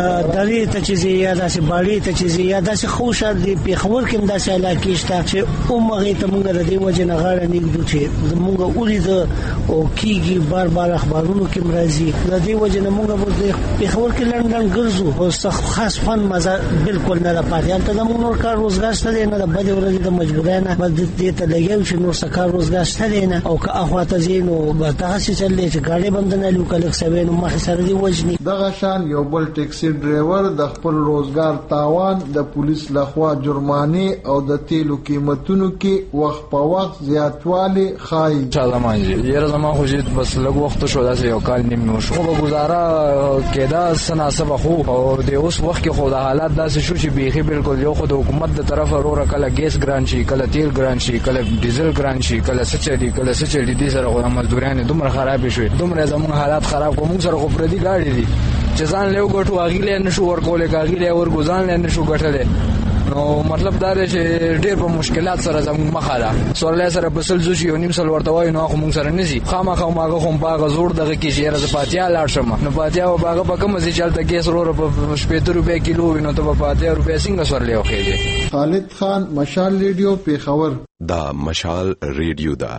[SPEAKER 21] دلی ته چې یا داسې باړې ته چې یا داسې خوشا دی په خبر کې داسې علاقې شته چې اومغه ته مونږ د دې وجه نه غاړه نیږدو چې مونږ اولید او کیږي بار بار اخبارونو کې مرضی د دې وجه نه مونږ په خبر کې لندن ګرځو او خاص فن مزه بالکل نه پاتې انته د مونږ کار روزګار شته نه د بده ورځې د مجبورانه بل دې ته لګیو چې نور سکار روزګار شته نه او که اخواته زینو به تاسو چلې چې ګاډي بند نه لو کله سبینو مخ سره دی وجني.
[SPEAKER 19] دغه شان یو بل ټیکسي ډرایور د خپل روزګار تاوان د پولیس لخوا جرمانه او د تیلو قیمتونو کې وخت په وخت زیاتوالی خای.
[SPEAKER 22] چا زمانه یره زما خو جید بس لږ وخت شو داسې یو کال نیم شو خو گزاره کېدا سناسب خو او د اوس وخت کې خو د حالات داسې شو چې بیخي بالکل یو خو د حکومت د طرف وروره کله ګیس ګران شي کله تیل ګران شي کله ډیزل ګران شي کله سچډي دي سره خو مزدورانه دومره خراب شي دومره زموږ حالات خراب کوم سره خو پردي گاډي دي چې ځان له وګټو اغیله نشو ورکول کاغیله ورګوزان له نشو غټله نو مطلب دا دی چې ډېر په مشکلات سره زموږ مخه ده. سورلای سره بسل زو شي نیم سل ورته وای نو خو موږ سره نزي خامخا ماغه هم باغ زور دغه کې چې راز پاتیا لاړ شم نو پاتیا او باغ په کوم ځای چلته ګیس ورو په 70 روپے کیلو وینو ته په پاتیا روپے څنګه سورلای اوخیږي.
[SPEAKER 19] خالد خان مشال ریډیو پیښور.
[SPEAKER 23] دا مشال ریډیو دا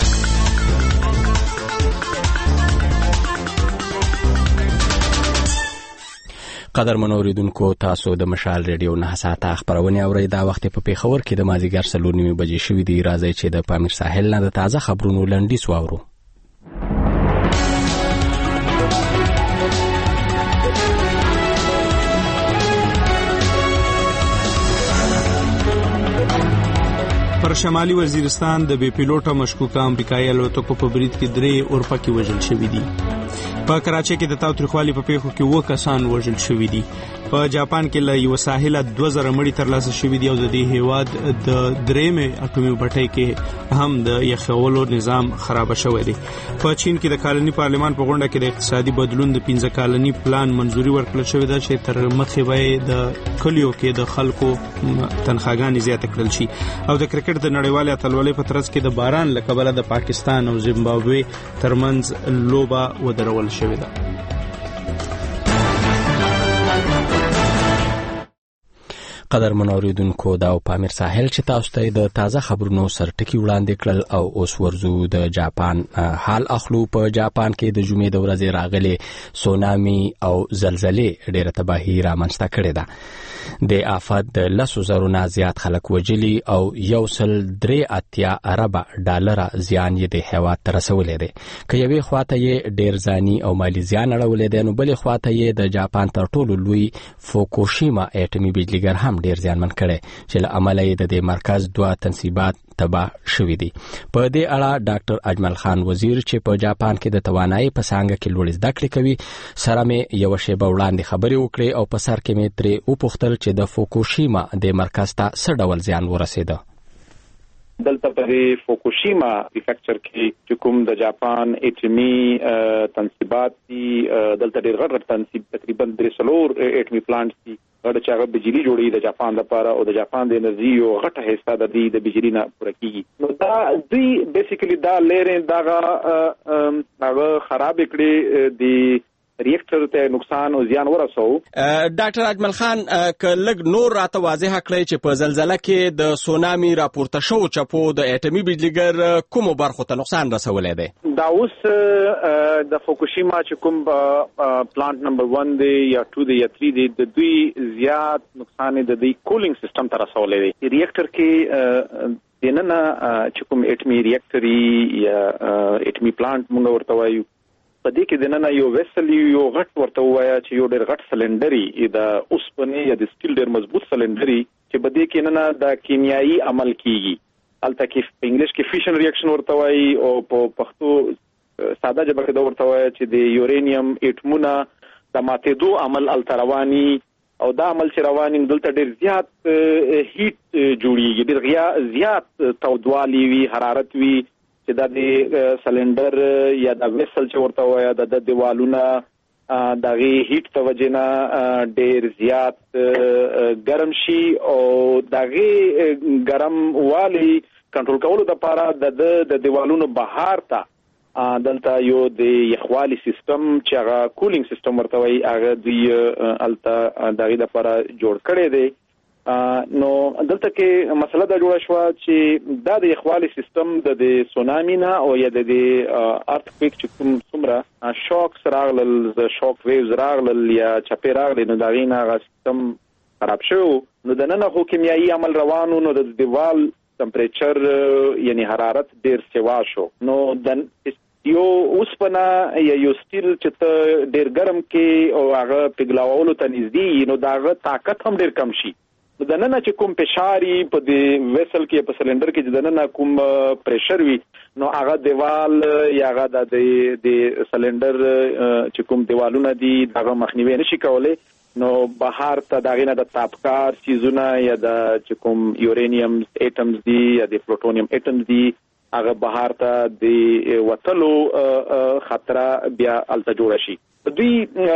[SPEAKER 1] قدر منوریدونکو تاسو د مشال ریډیو نه ساته خبرونه اورئ. دا وخت په پیښور کې د مازیګر 3:30 بجې شوې دی. راځي چې د پامیر ساحل نه د تازه خبرونو لنډیس واورو.
[SPEAKER 2] پر شمالي وزیرستان د بې پیلوټه مشکوکه امریکایي الوتکو په برید کې 3 اورپکي وژل شوي دي. په کراچۍ کې د تاوتریخوالي په پیښو کې 2 کسان وژل شوي دي. په جاپان کې له یو ساحله 2000 مړي ترلاسه شوي دي او د دې هیواد د 3 اټومي بټۍ کې هم د یخولو نظام خراب شوی دی. په چین کې د کالني پارلمان په غونډه کې د اقتصادي بدلون د 15 کالني پلان منځوري ورکړل شوې ده چې تر مخې به د کلیو کې د خلکو تنخواګانې زیاته کړل شي. او د کرکټ د نړیوالې اتلولۍ په ترڅ کې د باران له کبله د پاکستان او زیمبابوې ترمنځ لوبه ودرول شوې ده.
[SPEAKER 1] قدر منوریدونکو دا او پامیر ساحل چې تاسو ته د تازه خبرونو سرټکی وړاندې کړل او اوس ورزو د جاپان حال اخلو. په جاپان کې د جمعې د ورځې راغلي سونامي او زلزلې ډېره تباهي رامنځته کړې ده. د آفت د 10,000 نه زیات خلک وژلي او 1.83 ارب ډالر زیان یې د هیواد ته رسولی دی. که یوې خواته یې ډېر ځاني او مالي زیان اړولی دی، نو بلې خواته یې د جاپان تر ټولو لوی فوکوشیما اټومي بجلیګر هم ډیر زیانمن کړي چې له امله یې د دې مرکز 2 تنصیبات تباه شوي دي. په دې اړه ډاکټر اجمل خان وزیر چې په جاپان کې د توانایي په څانګه کې لوړې زده کړې کوي سره مې یو شیبه وړاندې خبرې وکړې او په سر کې مې ترې وپوښتل چې د فوکوشیما د مرکز ته څه ډول زیان ورسېده.
[SPEAKER 10] دلته په فوکوشیما پریفیکچر کې چې کوم د جاپان اټومي تنصیبات دي، دلته ډېر غټ تنصیب تقریبا 300 اټومي پلانټس دي چې هغه بجلی جوړي د جاپان لپاره او د جاپان د انرژي یو غټه حصہ د دې د بجلی نه پوره کیږي. نو دا دوی بیسیکلی دا لري دا خراب کړي د ریاکټر ته نقصان او زیان ورسو.
[SPEAKER 1] ډاکټر اجمل خان که لږ نور راته واضح کړئ چې په زلزلہ کې د سونامي راپورته شو چپو د اټومي بجلیګر کومو برخو ته نقصان رسولی دی؟
[SPEAKER 10] دا اوس د فوکوشیما چې کوم پلانټ نمبر 1 دی یا 2 دی یا 3 دی د دوی زیات نقصان د دوی کولینګ سیستم ته رسولی دی. ریاکټر کې دننه چې کوم اټومي ریاکټر یا اټومي پلانټ موږ ورته وایو، په دې کې دننه یو ویسل یو غټ ورته وایا چې یو ډېر غټ سلندري د اوسپنې یا د سټیل ډېر مضبوط سلندري چې په دې کې نه د کیمیاوي عمل کیږي. البته کې په انګلیش کې فیشن ریاکشن ورته وایي او په پښتو ساده ژبه کې دا ورته وایي چې د یورانیم اټمونه د ماتېدو عمل التروانی او دا عمل چې رواني دلته ډېر زیات هیټ جوړیږي، ډېر زیات تودوالي وي، حرارت وي چې د سلندر یا د ویسل چې ورته وایي د دیوالونه دغه هیټ توجه نه ډېر زیات ګرم شي او دغه ګرم والی کنټرول کولو لپاره د دیوالونو بهر ته دلته یو د یخوالي سیستم چې هغه کولینګ سیستم ورته وایي هغه د الته دغه لپاره جوړ کړی دی. نو دلته کې مسله دا جوړه شو چې دا د یخوالي سیستم د سونامي نه او یا د ارتکویک چې کوم څومره شاکس راغلل، شاک ویوز راغلل یا چپې راغلي، نو دا غي نه سیستم خراب شو. نو د نن خو کیمیاوي عمل روانو، نو د دیوال ټمپریچر یعنی حرارت ډیر سیوا شو. نو د یو اوسپنه یا یو سټیل چې ته ډیر ګرم کې او هغه پګلاولو ته نږدې، نو دا هغه طاقت هم ډیر کم شي. د نن چې کوم پشاري په دې ویسل کې په سلندر کې د نن کوم پریشر وي، نو هغه دیوال یا هغه د سلندر چې کوم دیوالونه دي هغه مخنیوي نشي کولای. نو بهر ته دغه نه د تاپکار چیزونه یا د چې کوم یورانیم اټمز دي یا د پلوټونیم اټمز دي هغه بهر ته د وتلو خطر بیا الته جوړ شي. دوی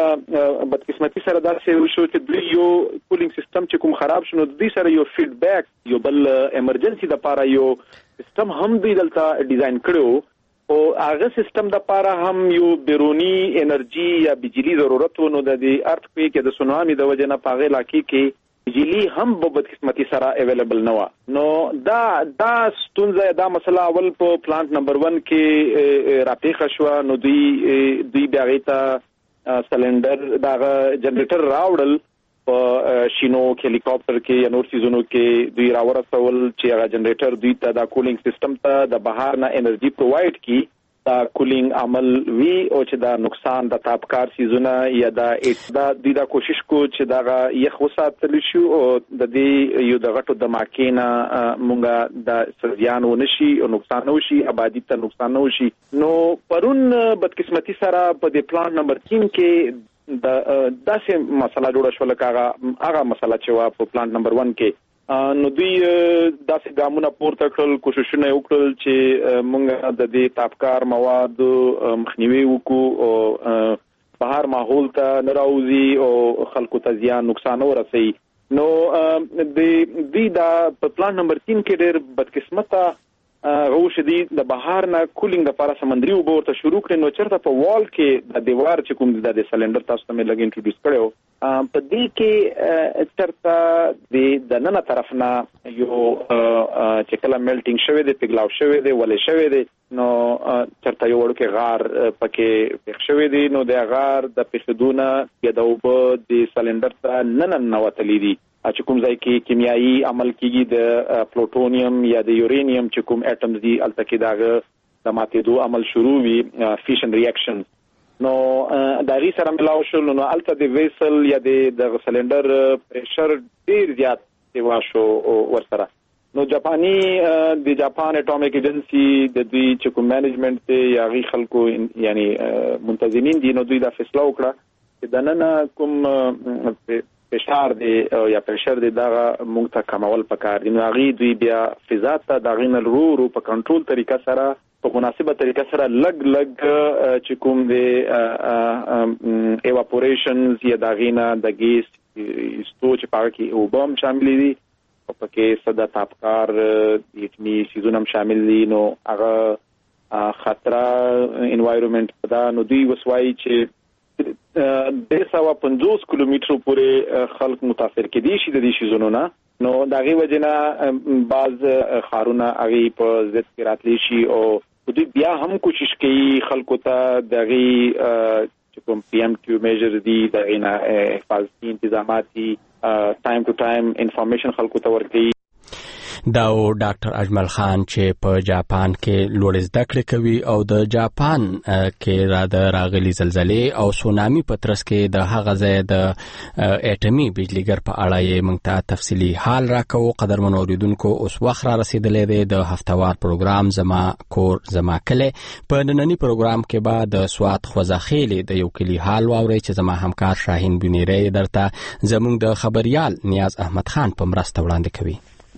[SPEAKER 10] بدقسمتي سره دا څه وشو چې دوی یو کولینګ سیستم چې کوم خراب شونه دوی سره یو فیډبیک یو بل ایمرجنسي د لپاره یو سیستم هم دوی دلته ډیزاین کړو او هغه سیستم د لپاره هم یو بیرونی انرژي یا بجلی ضرورت ونه د ارتکویک د سونامي د وجه نه پاغه علاقې کې بجلی هم په بدقسمتي سره اویلیبل نه و. نو دا ستونزه دا مسله اول په پلانټ نمبر 1 کې راپېښه شو. نو دوی بیا غیته سلندر دغه جنریټر راوړل په شینو هلیکاپټر کې یا نور سيزونو کې دوی راورسول چې هغه جنریټر دوی ته د کولینګ سیستم ته د بهر نه انرژي پرووایډ کی دا کولینګ عمل وی او چې دا نقصان د تابکار سیزونه یا دا کوشش کو چې دا یخ وساتل شي او د دې یو د غټو د ماکینا مونږه د سزیان ونشي او نقصان نوشي آبادی ته نقصان نوشي. نو پرون بدقسمتی سره په د پلان نمبر 3 کې د داسې مسله جوړه شو لکه هغه مسله چې وا په پلان نمبر 1 کې نو دوی داسې ګامونه پورته کړل کوششونه وکړل چې موږ د دې تابکار مواد مخنیوي وکړو او بهر ماحول ته نه راوځي او خلکو ته زیان نقصان ورسوي. نو د دې د په پلان نمبر 3 کې ډېر بدقسمته غوښ دي د بهر نه کولینګ لپاره سمندري اوبه ورته شروع کړي. نو چېرته په وال کې د دیوار چې کوم د سلندر تاسو ته مې لږ انټروډیوس کړی په دې کې چېرته د ننه طرف نه یو چې کله میلټینګ شوی دی پیګلاو شوی دی ولې شوی دی نو چېرته یو وړوکی غار پکې پېښ شوی دی. نو د غار د پېښېدو نه یا د اوبه د سلندر ته ننوتلي دي چې کوم ځای کې کیمیایي عمل کېږي د پلوټونیم یا د یورینیم چې کوم اټمز دي هلته کې دغه د ماتېدو عمل شروع وي فیشن ریاکشن. نو د هغې سره ملاو شول نو هلته د ویسل یا د سلنډر پریشر ډېر زیات سیوا شو ورسره. نو جاپاني د جاپان اټومیک ایجنسي د دوی چې کوم مینجمنټ دی یا هغې خلکو یعنی منتظمین دي نو دوی دا فیصله وکړه چې دننه کوم فشار دی یا پریشر دی دا موږ ته کمول پکار دي. نو هغې دوی بیا فضا ته د هغې نه ورو په کنټرول طریقه سره په مناسبه طریقه سره لږ چې کوم دی ایواپوریشنز یا د هغې نه د ګیس ایستو چې په هغه کې اوبه هم شاملې دي او پکې څه د تابکار یکني سیزونه هم شامل دي. نو هغه خطره انوایرومنټ دا نو دوی اوس وایي چې 250 کیلومترو پورې خلک متاثر کېدي شي د دې شیزونو نه. نو د هغې وجې نه بعض ښارونه هغې په ضد کې راتلی شي او دوی بیا هم کوشش کوي خلکو ته د هغې چې کوم پی ایم کیو میجر دي د هغې نه حفاظتي انتظامات دي ټایم ټو ټایم انفارمیشن خلکو ته ورکوي.
[SPEAKER 1] دا او ډاکټر اجمل خان چې په جاپان کې لوړ زده کړې کوي او د جاپان کې د راغلي زلزلې او سونامي په ترڅ کې د هغه ځای د اټمي بجلیګر په اړه یې موږ ته تفصیلي حال راکوو. قدرمنو اوریدونکو اوس وخت را رسېدلی دی د هفتوار پروګرام زما کور زما کلی. په ننني پروګرام کې به د سوات خوځخیلې د یو کلي حال واورئ چې زما همکار شاهین بنیری درته زموږ د خبریال نیاز احمد خان په مرسته وړاندې کوي.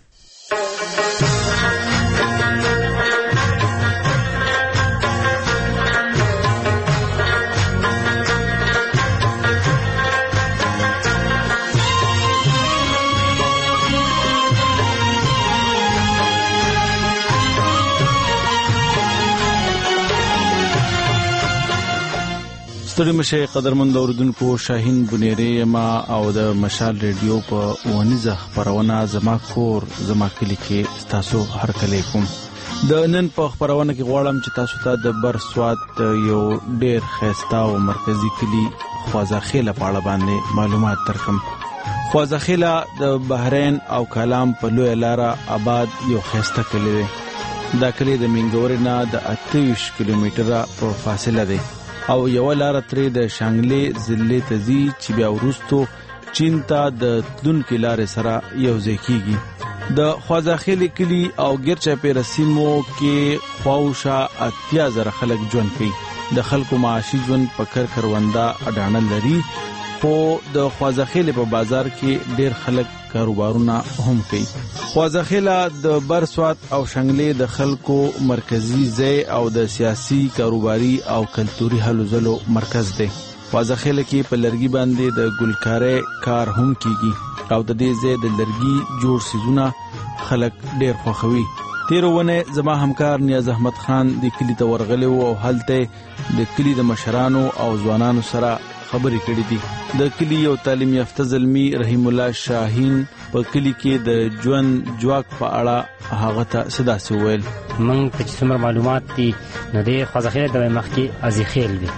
[SPEAKER 13] ستړي مشه قدرمن اوریدونکو شاهین بنیری ما او د مشال ریډیو په ونیزه خبرونه زما کور زما کلی کې تاسو هر کله کوم د نن په خبرونه کې غواړم چې تاسو ته د برسوات یو ډیر خسته او مرکزی کلی خوازخیله په اړه باندې معلومات درکم. خوازخیله د بحرین او کلام په لوی لار آباد یو خسته کلی دی. دا کلی د منګورې نه د 28 کیلومتره په فاصله دی او یو لار ترې د شانګلې ضلع ته ځي چې بیا وروستو چین ته د تلونکي لارې سره یو ځای کېږي. د خوازخیلې کلي او ګرچاپېره سیمو کې خواوشا 80,000 خلک ژوند کوي. د خلکو معاشي ژوند په کرونده اډانه لري خو د خوازخیلې په بازار کې ډېر خلک کاروبارونه هم کوي. خوازخیله د برسوات او شنګلې د خلکو مرکزی ځای او د سیاسي کاروباري او کلتوري هلو ځلو مرکز دی. خوازخیله کې په لرګي باندې د ګلکارۍ کار هم کیږي او د دې ځای د لرګي جوړ سیزونه خلک ډېر خوښوي. تیرونه زما همکار نیاز احمد خان د کلی ته ورغلی او هلته د کلی د مشرانو او ځوانانو سره خبرې کړې دي. د کلی یو تعلیم یافته زلمی رحیم الله شاهین په کلی کې د ژوند جواک په اړه هغه ته صدا سي ویل.
[SPEAKER 3] من په څومره معلومات دي نو د خوازخیله د مخکې ازیخیل دي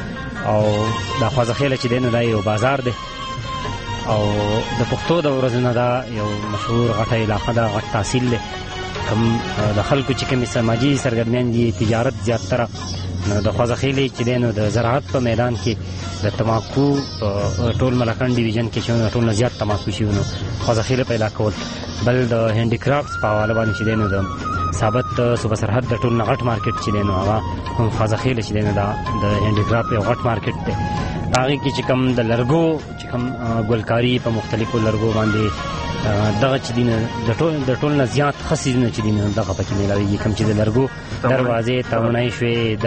[SPEAKER 3] او د خوازخیله چې دینو دا یو بازار دی او د پښتو د ورځې نه دا یو مشهور غټه علاقه ده، غټ تحصیل دی کوم د خلکو چې کوم سماجی سرګرمیان دي تجارت زیاتره نو د خوځخیلې چې دی نو د زراعت په میدان کې د تماکو ټول ملکان ډیویژن کې چې ټول نه زیات تماکو شي نو خوځخیلې پیدا کول بل د هینډي کرافټس په حواله باندې چې دی نو د ثابت صوبه سرحد د ټول نه غټ مارکیټ چې دی نو هغه هم خوځخیلې چې دی نو د هینډي کرافټ یو غټ مارکیټ دی هغې کې چې کوم د لرګو چې کوم ګلکاري په مختلفو لرګو باندې دغه چې دي د ټول نه زیات ښه څیزونه چې دي دغه پکې میلاویږي کوم چې د لرګو دروازې تاونۍ شوې د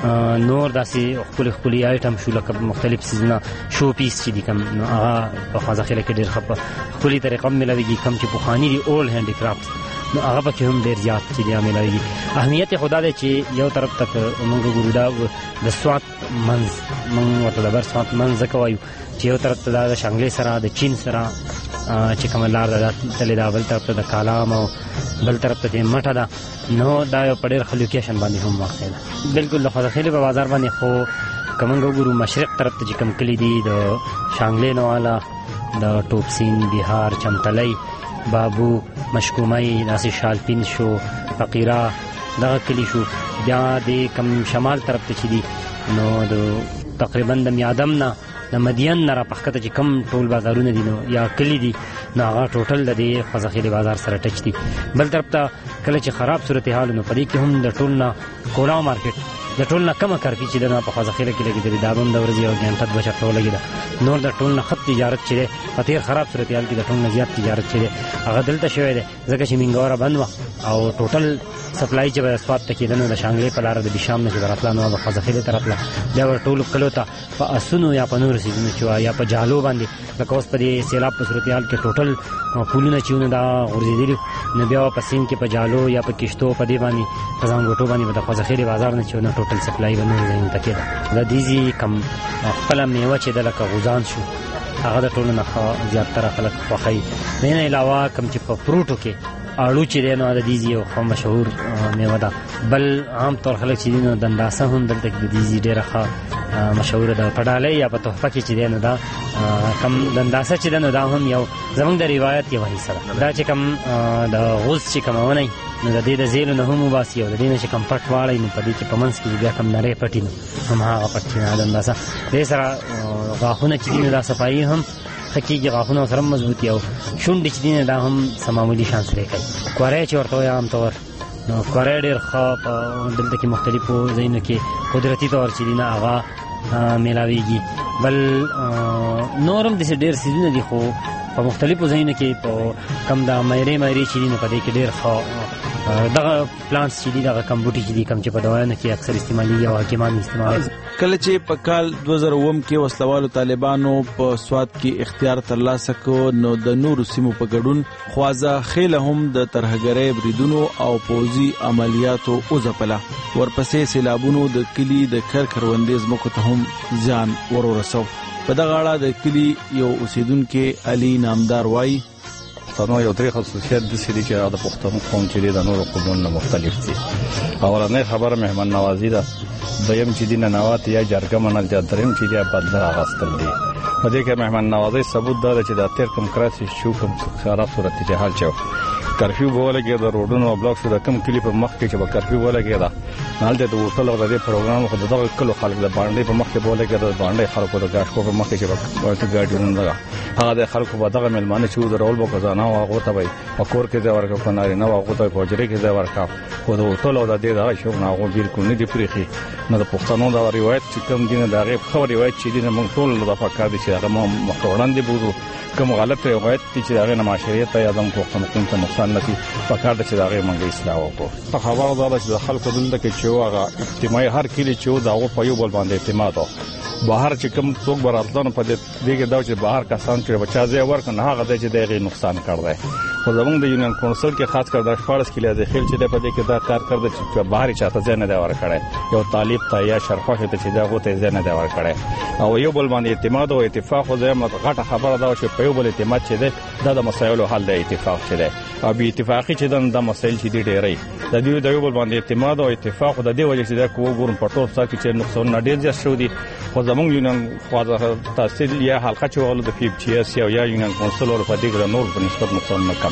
[SPEAKER 3] نور داسې ښکلي ښکلي آیټم شو لکه مختلف څیزونه شو پیس چې دي کوم نو هغه په خوځخیله کې ډېر ښه په ښکلي طریقه میلاویږي کوم چې پخواني دي اولډ هینډي کرافټس نو هغه پکې هم ډېر زیات چې دی میلاویږي اهمیت یې خو دا دی چې یو طرف ته موږ ګورو دا د سوات منځ موږ ورته د بر سوات منځ ځکه وایو چې یو طرف ته دا د شانګلې سره د چین سره چې کومه لار ده تللې ده بل طرف ته د کالام او بل طرف ته چې مټه ده نو دا یو په ډېر ښه لوکیشن باندې هم واقع ده بلکل د خوځخیلې په بازار باندې خو که موږ وګورو مشرق طرف ته چې کوم کلي دي د شانګلې نه والا د ټوپسین بهار چمتلی بابو مشکومۍ داسې شالپین شو فقیره دغه کلي شو بیا د کم شمال طرف ته چې دي نو د تقریبا د میادم نه د مدین نه را پخکته چې کم ټول بازارونه دي نو یا کلی دي نو هغه ټوټل د دې خوځخیلې بازار سره ټچ دي بل طرف ته کله چې خراب صورتحال نو په دې کې هم د ټول نه کولاو مارکیټ د ټول نه کمه کرفي چې د په خوځخیله کې لګېدلې دا هم د ورځې یو ګنټه دوه چرته ولګېده نور د ټول نه ښه تجارت چې دی په تېر خراب صورتحال کې د ټول نه زیات تجارت چې دی هغه دلته شوی دی ځکه چې مینګوره بند وه او ټوټل سپلای چې به سوات ته کېده نو د شانګلې په لاره د بشام نه چې به راتله نو د خوځخیلې ته راتله بیا به ټولو کلو ته په اسونو یا په نورو څیزونو چې وه یا په جالو باندې لکه اوس په دې سیلاب په صورتحال کې ټوټل پولونه چې وو دا غورځېدلي نو بیا په سیند کې په جالو یا په کشتو په دې باندې په ځانګوټو باندې به د خوځخیلې بازار نه چې نه ټوټل سپلای به نورو ځایونو ته کېده د دیزي کم خپله میوه چې ده لکه غوزان شو هغه د ټولو نه زیاتره خلک خوښوي د نه علاوه کوم چې په فروټو کې آړو چې دی نو د دیزي یو ښه مشهور میوه ده بل عام طور خلک چې دي نو دنداسه هم دلته کې د دیزي ډېره ښه مشهوره ده په ډالۍ یا په تحفه کې چې دی نو دا کم دنداسه چې ده نو دا هم یو زموږ د روایت یوه حصه ده دا چې کم د غوز چې کمونی نو د دې د زیلو نه هم وباسي او د دې نه چې کم پټ واړی نو په دې چې په منځ کې بیا کم نری پټي نو هم هغه پټ چې نه دنداسه دې سره غاښونه چې دي نو دا صفایي هم حقیقي غاښونه سره مضبوطي او شونډې چې دي دا هم معمولي شان سره کوي کوری چې ورته وایي عام طور نو کوری ډېر ښه په دلته کې مختلفو ځایونو کې قدرتي طور چې دي نه هغه میلاویږي بل نور هم داسې ډېر څیزونه دي خو په مختلفو ځایونو کې په کم د میرې چې دي نو په دې کې ډېر ښه دغه پلانټس چې دي دغه کم بوټي چې دي کم چې په دوایانو کې اکثر استعمالېږي او حکیمان استعمالوي
[SPEAKER 13] کله چې په کال 2009 کې وسلوالو طالبانو په سوات کې اختیار ترلاسه کړ نو د نورو سیمو په ګډون خوځخیله هم د ترهګرۍ بریدونو او پوځي عملیاتو وځپله ورپسې سیلابونو د کلی د کروندې ځمکو ته هم ځان ورسو په دغه اړه د کلی یو اوسیدونکو علي نامدار وایي
[SPEAKER 4] پښتنو یو درې خصوصیت د سړي چې د پښتنو قوم چې د نورو قومونو مختلف دي اولنې خبره مهمان نوازي ده دویم چې دینه نوات یا جرګه منل چې دریم چې د بدل اغاستل دي په دې کې مهمان نوازي ثبوت ده چې د تیر کوم کراسي شو کوم خراب صورتحال چو کرفیو بولګي د روډونو او بلاک د کم کلی په مخ کې چې کرفیو بولګي دا نال ته د وټل او د پروګرام خو دغه کلو خلک د باندې په مخ کې بولګي د باندې خلکو د غاښ په مخ کې چې ورته ګاډیونه دا هغه د خلکو په دغه ملمانه چې د رول بو خزانه او هغه ته وي په کور کې د ورکو کناري نه هغه ته پوجري کې د ورکا خو د وټل او د دې دا شو نه هغه بالکل نه دی پریخي نو د پښتنو دا روایت چې کوم دینه دا غیب خبر روایت چې دینه موږ ټول د فکر دي چې هغه مخوړان دي بوزو کوم غلط روایت چې هغه نه معاشري ته یادم پښتنو کوم ته نقصان نشي پکار د چې هغه موږ اصلاح وکړو په خبره دا چې خلکو دلته کې چې هغه اجتماعي هر کلی چې دا په یو بل باندې اعتماد بهر چې کوم څوک براتلون په دې کې دا چې بهر کسان چې بچا ځای ورکنه هغه د چې دغه نقصان کړی خو زموږ د یونین کونسل کې خاص کر د شپارس کې لږه خیل چې په دې کې دا کار کړی چې بهر چاته ځای نه دی ورکړی یو طالب ته یا شرفه ته چې دا غوته ځای نه دی ورکړی او یو بل باندې اعتماد او اتفاق خو زموږ غټه خبره ده چې په یو بل اعتماد چې ده د مسایلو حل دی اتفاق چې ده او به اتفاقی چې د مسایل چې دی ډېرې د دې د یو بل باندې اعتماد او اتفاق د دې وجه چې دا کوو ګورم په ټول څه کې نقصان نه ډېر زیات شو دي خو زموږ یونین خواځه تحصیل یا حلقه چې ولود د پی پی اس یا یونین کونسل او په دې ګر نور په نسبت نقصان نه کم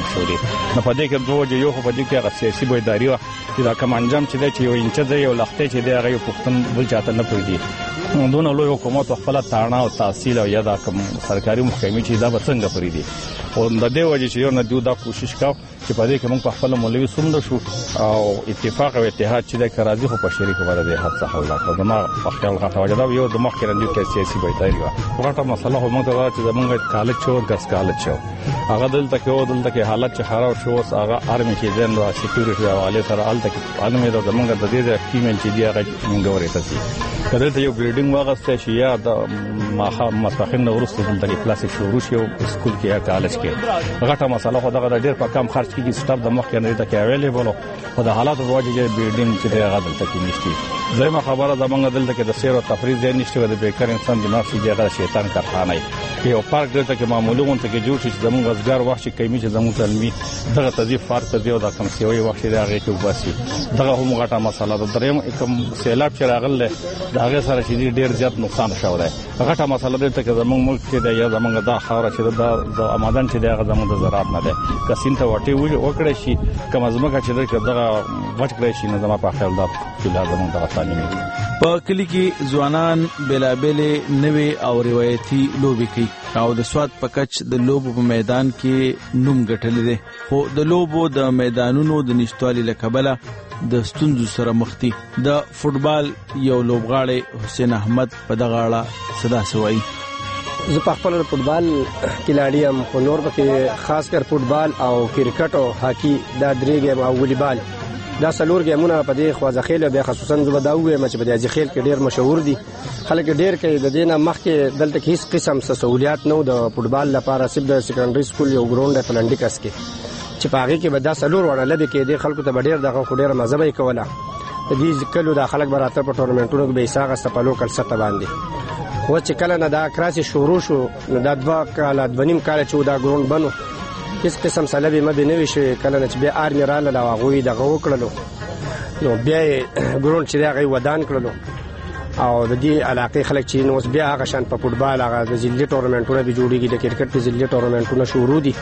[SPEAKER 4] ختم شو دي نو په دې کې دوه وجه یو په دې کې هغه سیاسي بویداری و چې دا کوم انجام چې دی چې یو انچ دی یو لخته چې دی هغه پښتون بل چاته نه پوي دي دونه لوی حکومت خپل تاړه او تحصیل او یا دا کوم سرکاري محکمې چې دا څنګه پرې دي او د دې وجه چې یو نه دیو دا کوشش کاو چې په دې کې موږ په خپل مولوي سومد شو او اتفاق او اتحاد چې د کراځي خو په شریک باندې د حد څخه ولا او دما په خپل غټه وجه دا یو د مخ کې رندي کې سیاسي بویداری و غټه مسله هم ته چې موږ کالج شو ګس کالج شو هغه دلته کې حالت چې خراب شو هغه ارمي کې ځند او سکیورټي حواله سره الته کې عالمي د موږ د دې ټیمن چې دی هغه موږ ورته سي کله ته یو بلډینګ واغسته شي یا د ماسپخین ورسته دلته کې کلاسیک شروع شي او سکول کې یا کالج کې غټه مسله خو دغه ډېر په کم خرچ کې سټاف د مخ کې نه ته کې اویلیبل او د حالات په وجه چې بلډینګ چې دی هغه دلته کې نشته زما خبره د موږ دلته کې د سیر او تفریح ځای نشته د بیکار انسان دماغ شي دغه شیطان کارخانه یو پارک دلته کې معمولی غونډه کې جوړ شي چې زموږ غزګار وخت کې کمی چې زموږ علمي دغه تضیف فارق ته دی او د کم سیوي وخت دی هغه کې وباسي دغه هم غټه مسله ده دریم کوم سیلاب چې راغله دا هغه سره چې ډیر زیات نقصان شوی دی غټه مسله ده چې زموږ ملک کې دی یا زموږ د خاور چې د آمدن چې دی هغه زموږ د زراعت نه دی کسین ته وټي وکړي شي کوم ازمکه چې دغه وټ کړی شي نه زموږ په خیال دا چې لازم دغه تعلیم
[SPEAKER 13] په کلی کې ځوانان بلابلې نوې او روایتي لوبي کوي او د سواد پکچ د لوبو په میدان کې نوم ګټل دي خو د لوبو د میدانونو د نشټوالي لکبله د ستونزو سره مخ دي د فوتبال یو لوبغاړی حسین احمد په دغه اړه صدا سوي
[SPEAKER 5] زه په خپل فوتبال کلاړی ام خو نور پکې خاص کر فوتبال او کرکټ او هاکی دا درې ګیم او والیبال دا سلور ګیمونه په دې خوازخیل بیا خصوصا زبداوي مچ په دې ځخیل کې ډیر مشهور دي خلک ډیر کوي د دینه مخکې دلته کې هیڅ قسم سہولیات نه د فوتبال لپاره صرف د سیکنډري سکول یو ګراوند په لنډیکس کې چې په هغه کې به دا سلور وړه لبي کې د خلکو ته ډیر دغه ډیر مزه به کوله د دې کلو د خلک براته په ټورنمنټونو کې به حساب استپلو کل سته باندې خو چې کله نه دا کراسي شروع شو نو دا دوه کال دونیم کال چې دا ګراوند بنو هیڅ قسم سلبي مده نه وشي کله چې بیا آرمي را لاله غوي دغه وکړلو نو بیا ګراوند چې دا غي ودان کړلو او د دې علاقې خلک چې نو بیا هغه شان په فوتبال هغه د ضلعي ټورنمنټونه به جوړیږي د کرکټ په ضلعي ټورنمنټونه شروع دي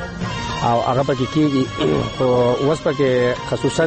[SPEAKER 5] او هغه پکې کېږي او اوس پکې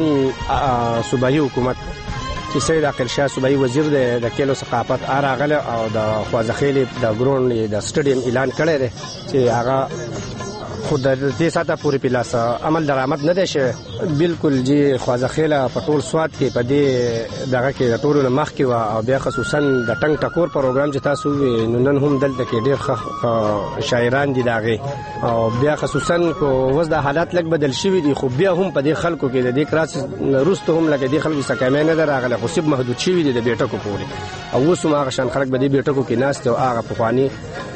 [SPEAKER 5] خصوصا صوبایي حکومت چې سید عقل شاه صوبایي وزیر د کېلو ثقافت راغله او د خوازخیل د ګراوند د سټیډیم اعلان کړی دی چې هغه خود د دې ساته پوری پلاس عمل درآمد نه دی شه بالکل جی خوازخیله په ټول سواد کې په دې دغه کې ټول مخ کې او بیا خصوصا د ټنګ ټکور پروګرام چې تاسو نن هم دلته کې ډیر شاعران دي داغه او بیا خصوصا کو وز د حالات لګ بدل شوی دي خو بیا هم په دې خلکو کې د دې کراس روسته هم لګ دي خلکو سکامه نه دراغله خو سب محدود شوی دي د بیٹکو پوري او وسو ما غشان خلک به دې بیٹکو کې ناس ته او هغه په خواني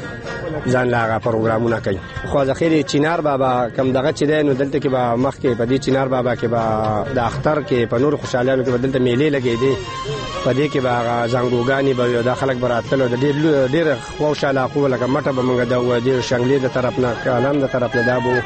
[SPEAKER 5] ځان لاغه پروګرامونه کوي خو ځخیری چینار بابا کم دغه چې دینو دلته کې به مخ کې په دې چینار بابا کې به د اختر کې په نور خوشالانو کې بدلته میلې لګې دي په دې کې به زنګوګانی به د خلک براتلو د ډېر خوشاله خو لکه مټه به موږ دا و دې شنګلې د طرف نه کلام د طرف نه دا بو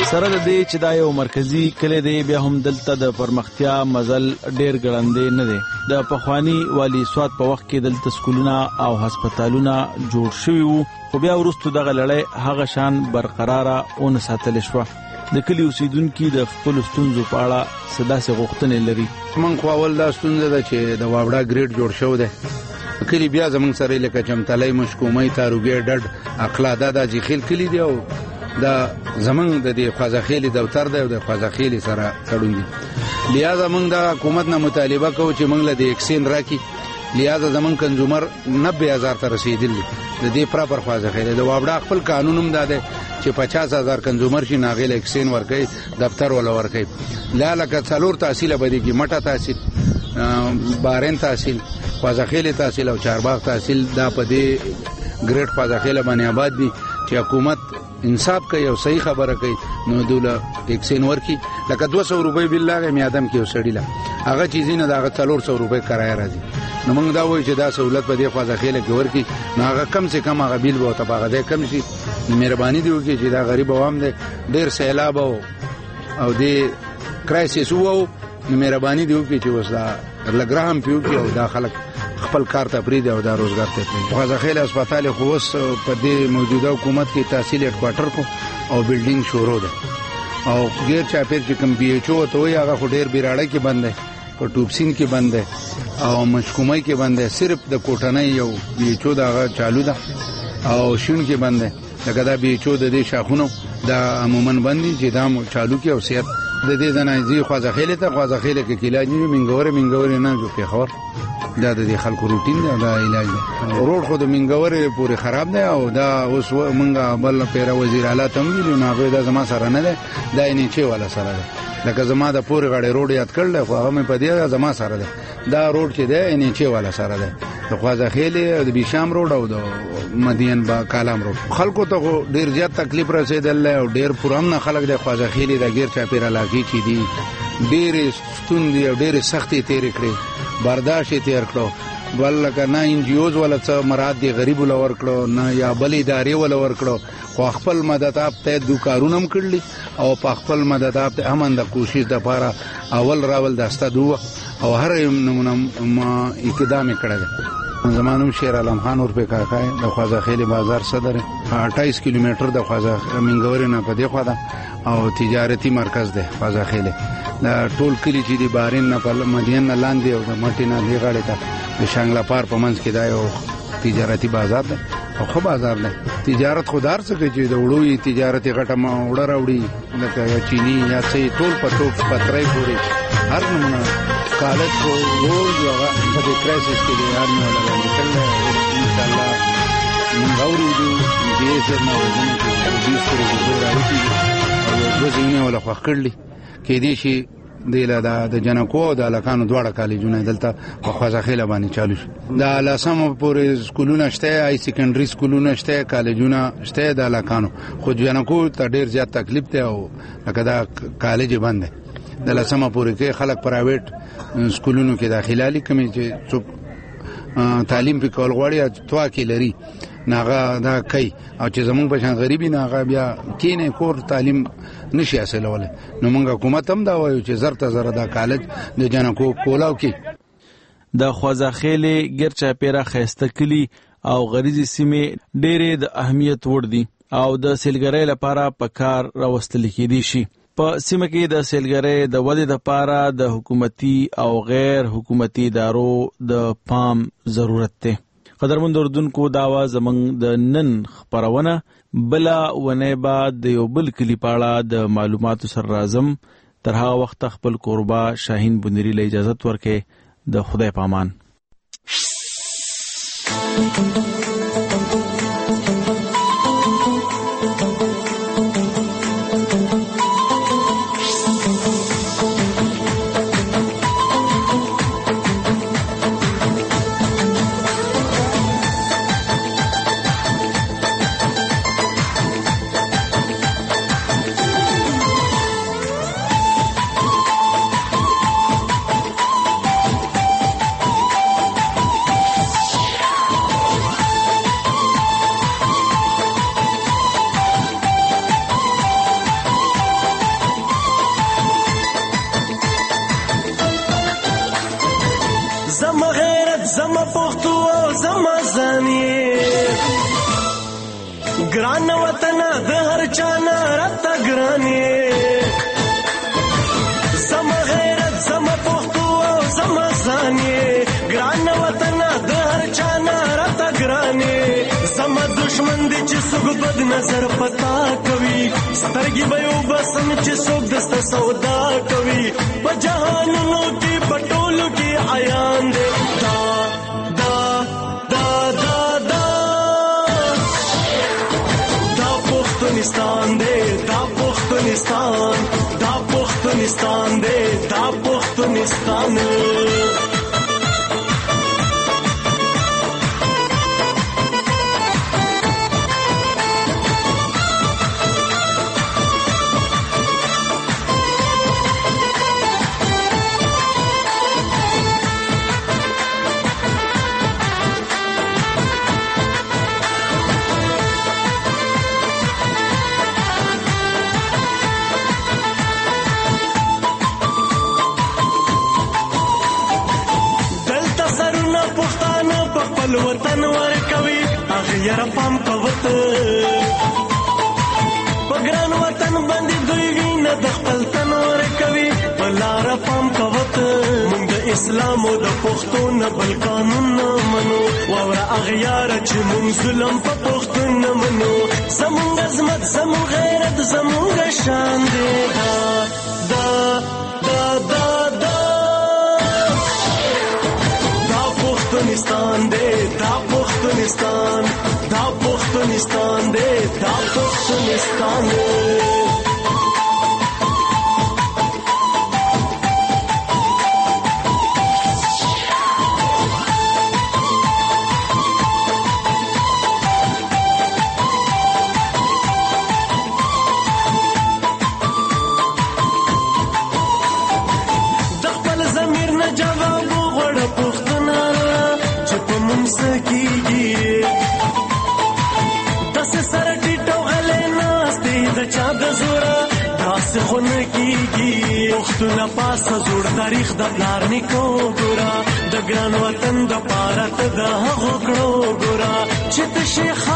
[SPEAKER 13] سره د دې چې دا یو مرکزی کلی دی بیا هم دلته د پرمختیا مزل ډیر ګړندې نه دی. د پخوانی والی سواد په وخت کې دلته سکولونه او هسپتالونه جوړ شوي وو خو بیا وروسته دغه لړۍ هغه شان برقراره ونه ساتل شوه. د کلی اوسیدونکو د خپل ستونزو په اړه سداسې غوښتنې لري.
[SPEAKER 8] من خو اول دا ستونزه ده چې د واوډا ګریډ جوړ شو دی کلی بیا زمونږ سره لکه چمتلای مشکومي تاروګي ډډ اقلاده د ځخیل کلی دی او دا زمونږ د دې خوازخیلی دفتر دی او د خوازخیلی سره تړون دي. لہذا موږ د حکومت نه مطالبه کوو چې موږ له د اکسین راکړي. لہذا زمونږ کنزومر 90,000 ته رسیدلی د دې پراپر خوازخیلی د واوډا خپل قانون هم دا دی چې 50,000 کنزومر شي ناغیل اکسین ورکړي دفتر ولا ورکړي. لکه څلور تحصیل باندې کې مټه تحصیل بارین تحصیل خوازخیلی تحصیل او چارباغ تحصیل دا په دې ګریډ خوازخیلی باندې آباد دي چې حکومت انصاف کوي او صحیح خبره کوي نو دوله اکسین ورکی لکه 200 روپۍ بل لاغه میادم کې وسړیلا هغه چیزې نه دا 300 روپۍ کرایه راځي. نو موږ دا وایو چې دا سہولت په دې خوازخیله کې ورکی نو هغه کم سے کم هغه بیل به تباغه ده کم شي. مهرباني دی وکړي چې دا غریب عوام دي ډیر سیلاب او دې کرایسیس وو نو مهرباني دی وکړي چې وسدا لګرام پیو کې او دا خلک خپل کار ته پریږدي او دا روزګار ته پریږدي. خوازخیل هسپتال خو اوس په دې موجوده حکومت کې تحصیل هډ کوارټر کو او بلډینګ شروع ده او غیر چاپیر چې کم بي ایچ او ته وي هغه خو ډیر بیراړه کې بند ده په ټوبسین کې بند ده او مشکومي کې بند ده صرف د کوټنۍ یو بي ایچ او دا چالو ده او شون کې بند ده لکه دا بي ایچ او د دې شاخونو دا عموما بندي چې دا چالو کې او صحت د دې ځنایي خوازخیل ته خوازخیل کې علاج منګور نه جو پیښور دا د خلکو روټین دی دا علاج دی. روډ خو د منګور پورې خراب دی او دا اوس مونږه بل پیرا وزیر اعلی تم ویلو نه دا زما سره نه دی دا یې چې والا سره دی لکه زما د پورې غړې روډ یاد کړل خو هغه مې په دې زما سره دی دا روډ چې دی یې چې والا سره دی د خوازخیل او د بیشام روډ او د مدین با کالام روډ خلکو ته ډیر زیات تکلیف رسیدل او ډیر پرامن خلک د خوازخیل د غیر چاپیر علاقې چې دي ډیر ستوندې او ډیر سختي تیر کړې برداشت تیر کړو ولکه نه انجیوز ولا څه مراد دی غریب ولور کړو نه یا بل ادارې ولور کړو خو خپل مدد اپ ته دوکارونم کړلی او په خپل مدد اپ ته امنده کوشش د پاره اول راول داسته دوه او هر نمونه ما اقدام کړل. زمانو شیر عالم خان اور په کاکای د خوازخیل بازار صدر 28 کیلومتر د منګور نه په دی خوا ده او تجارتي مرکز ده خوازخیل دا ټول کلی چې دی بارین نه په مدین نه لاندې او د مټی نه دی غاړه ته د شانګلا پار په منځ کې دا یو تجارتي بازار ده او خو بازار ده تجارت خودار څه کوي چې د وړوي تجارتي غټه ما وړه راوړي لکه چینی یا څه ټول پټو پترای پوری هر نمونه کالج کو روز هغه په کرایسس کې دی هر نه لګي کله ان شاء الله موږ اورو دې چې نو دې ستوري راوځي او وزینه ولا خو کړلی کې دې شي د جنکو د لکانو دواړه کالجونه دلته په خوازخیل باندې چالو شو. د لاسم پورې سکولونه شته ای سیکنډري سکولونه شته کالجونه شته د لکانو خو جنکو ته ډیر زیات تکلیف ته او لکه دا کالج بند دی د لاسم پورې کې خلک پرایویټ سکولونو کې داخلي کمی چې څوک تعلیم په کول غواړي توا کې لري ناغه دا کوي او چې زمونږ په شان غریبي ناغه بیا کینه کور تعلیم نشي حاصلوله نو موږ حکومت هم دا وایو چې زرته زره دا کالج د جنکو کولاو کې
[SPEAKER 13] د خوازخیل ګرچا پیرا خسته کلی او غریزي سیمه ډېرې د اهمیت وړ دي او د سیلګرۍ لپاره پکار راوستل کېدي شي. په سیمه کې د سیلګرۍ د ودې لپاره د حکومتي او غیر حکومتي ادارو د پام ضرورت دی. قدرمن اوردونکو دا आवाज زمنګ د نن خبرونه بلا ونه بعد د یو بل کلی پاړه د معلوماتو سر راځم تر هغه وخت خپل قربا شاهین بنيري له اجازه ورکې د خدای پامان.
[SPEAKER 9] ګران وطن د هر چانا راته ګرانې زما غیرت زما پښتو او زما ځانې ګران وطن د هر چانا راته ګرانې زما دشمن دي چې څوک بد نظر پتا کوي سترګې به یو بسم چې څوک دسته سودا کوي په جهانونو کې پټولو کې عیان دي پښتونستان دے دا پښتونستان دا پښتونستان دے دا پښتونستان وطن ورکوي هغه یاره پام کوت پګران وطن باندې دوی وینه د خپل تن ورکوي بلار پام کوت موږ د اسلام او د پښتو نه بل قانون نه منو واوره هغه یاره چې موږ ظلم په پښتون نه منو زموږ عظمت زموږ غیرت زموږ شان دی دا پښتونستان دے دا پښتونستان دا پښتونستان دے دا پښتونستان دے د خپل ضمیر نه جواب وغواړه پښتنه سکیږي داسې سره ټیټو غلې ناستې د چا د زوره داسې خو نه کېږي پښتونه پاسه زوړ تاریخ د پلار نیکو ګوره د ګران وطن د پاره ته د هغو کړو ګوره چې د شیخ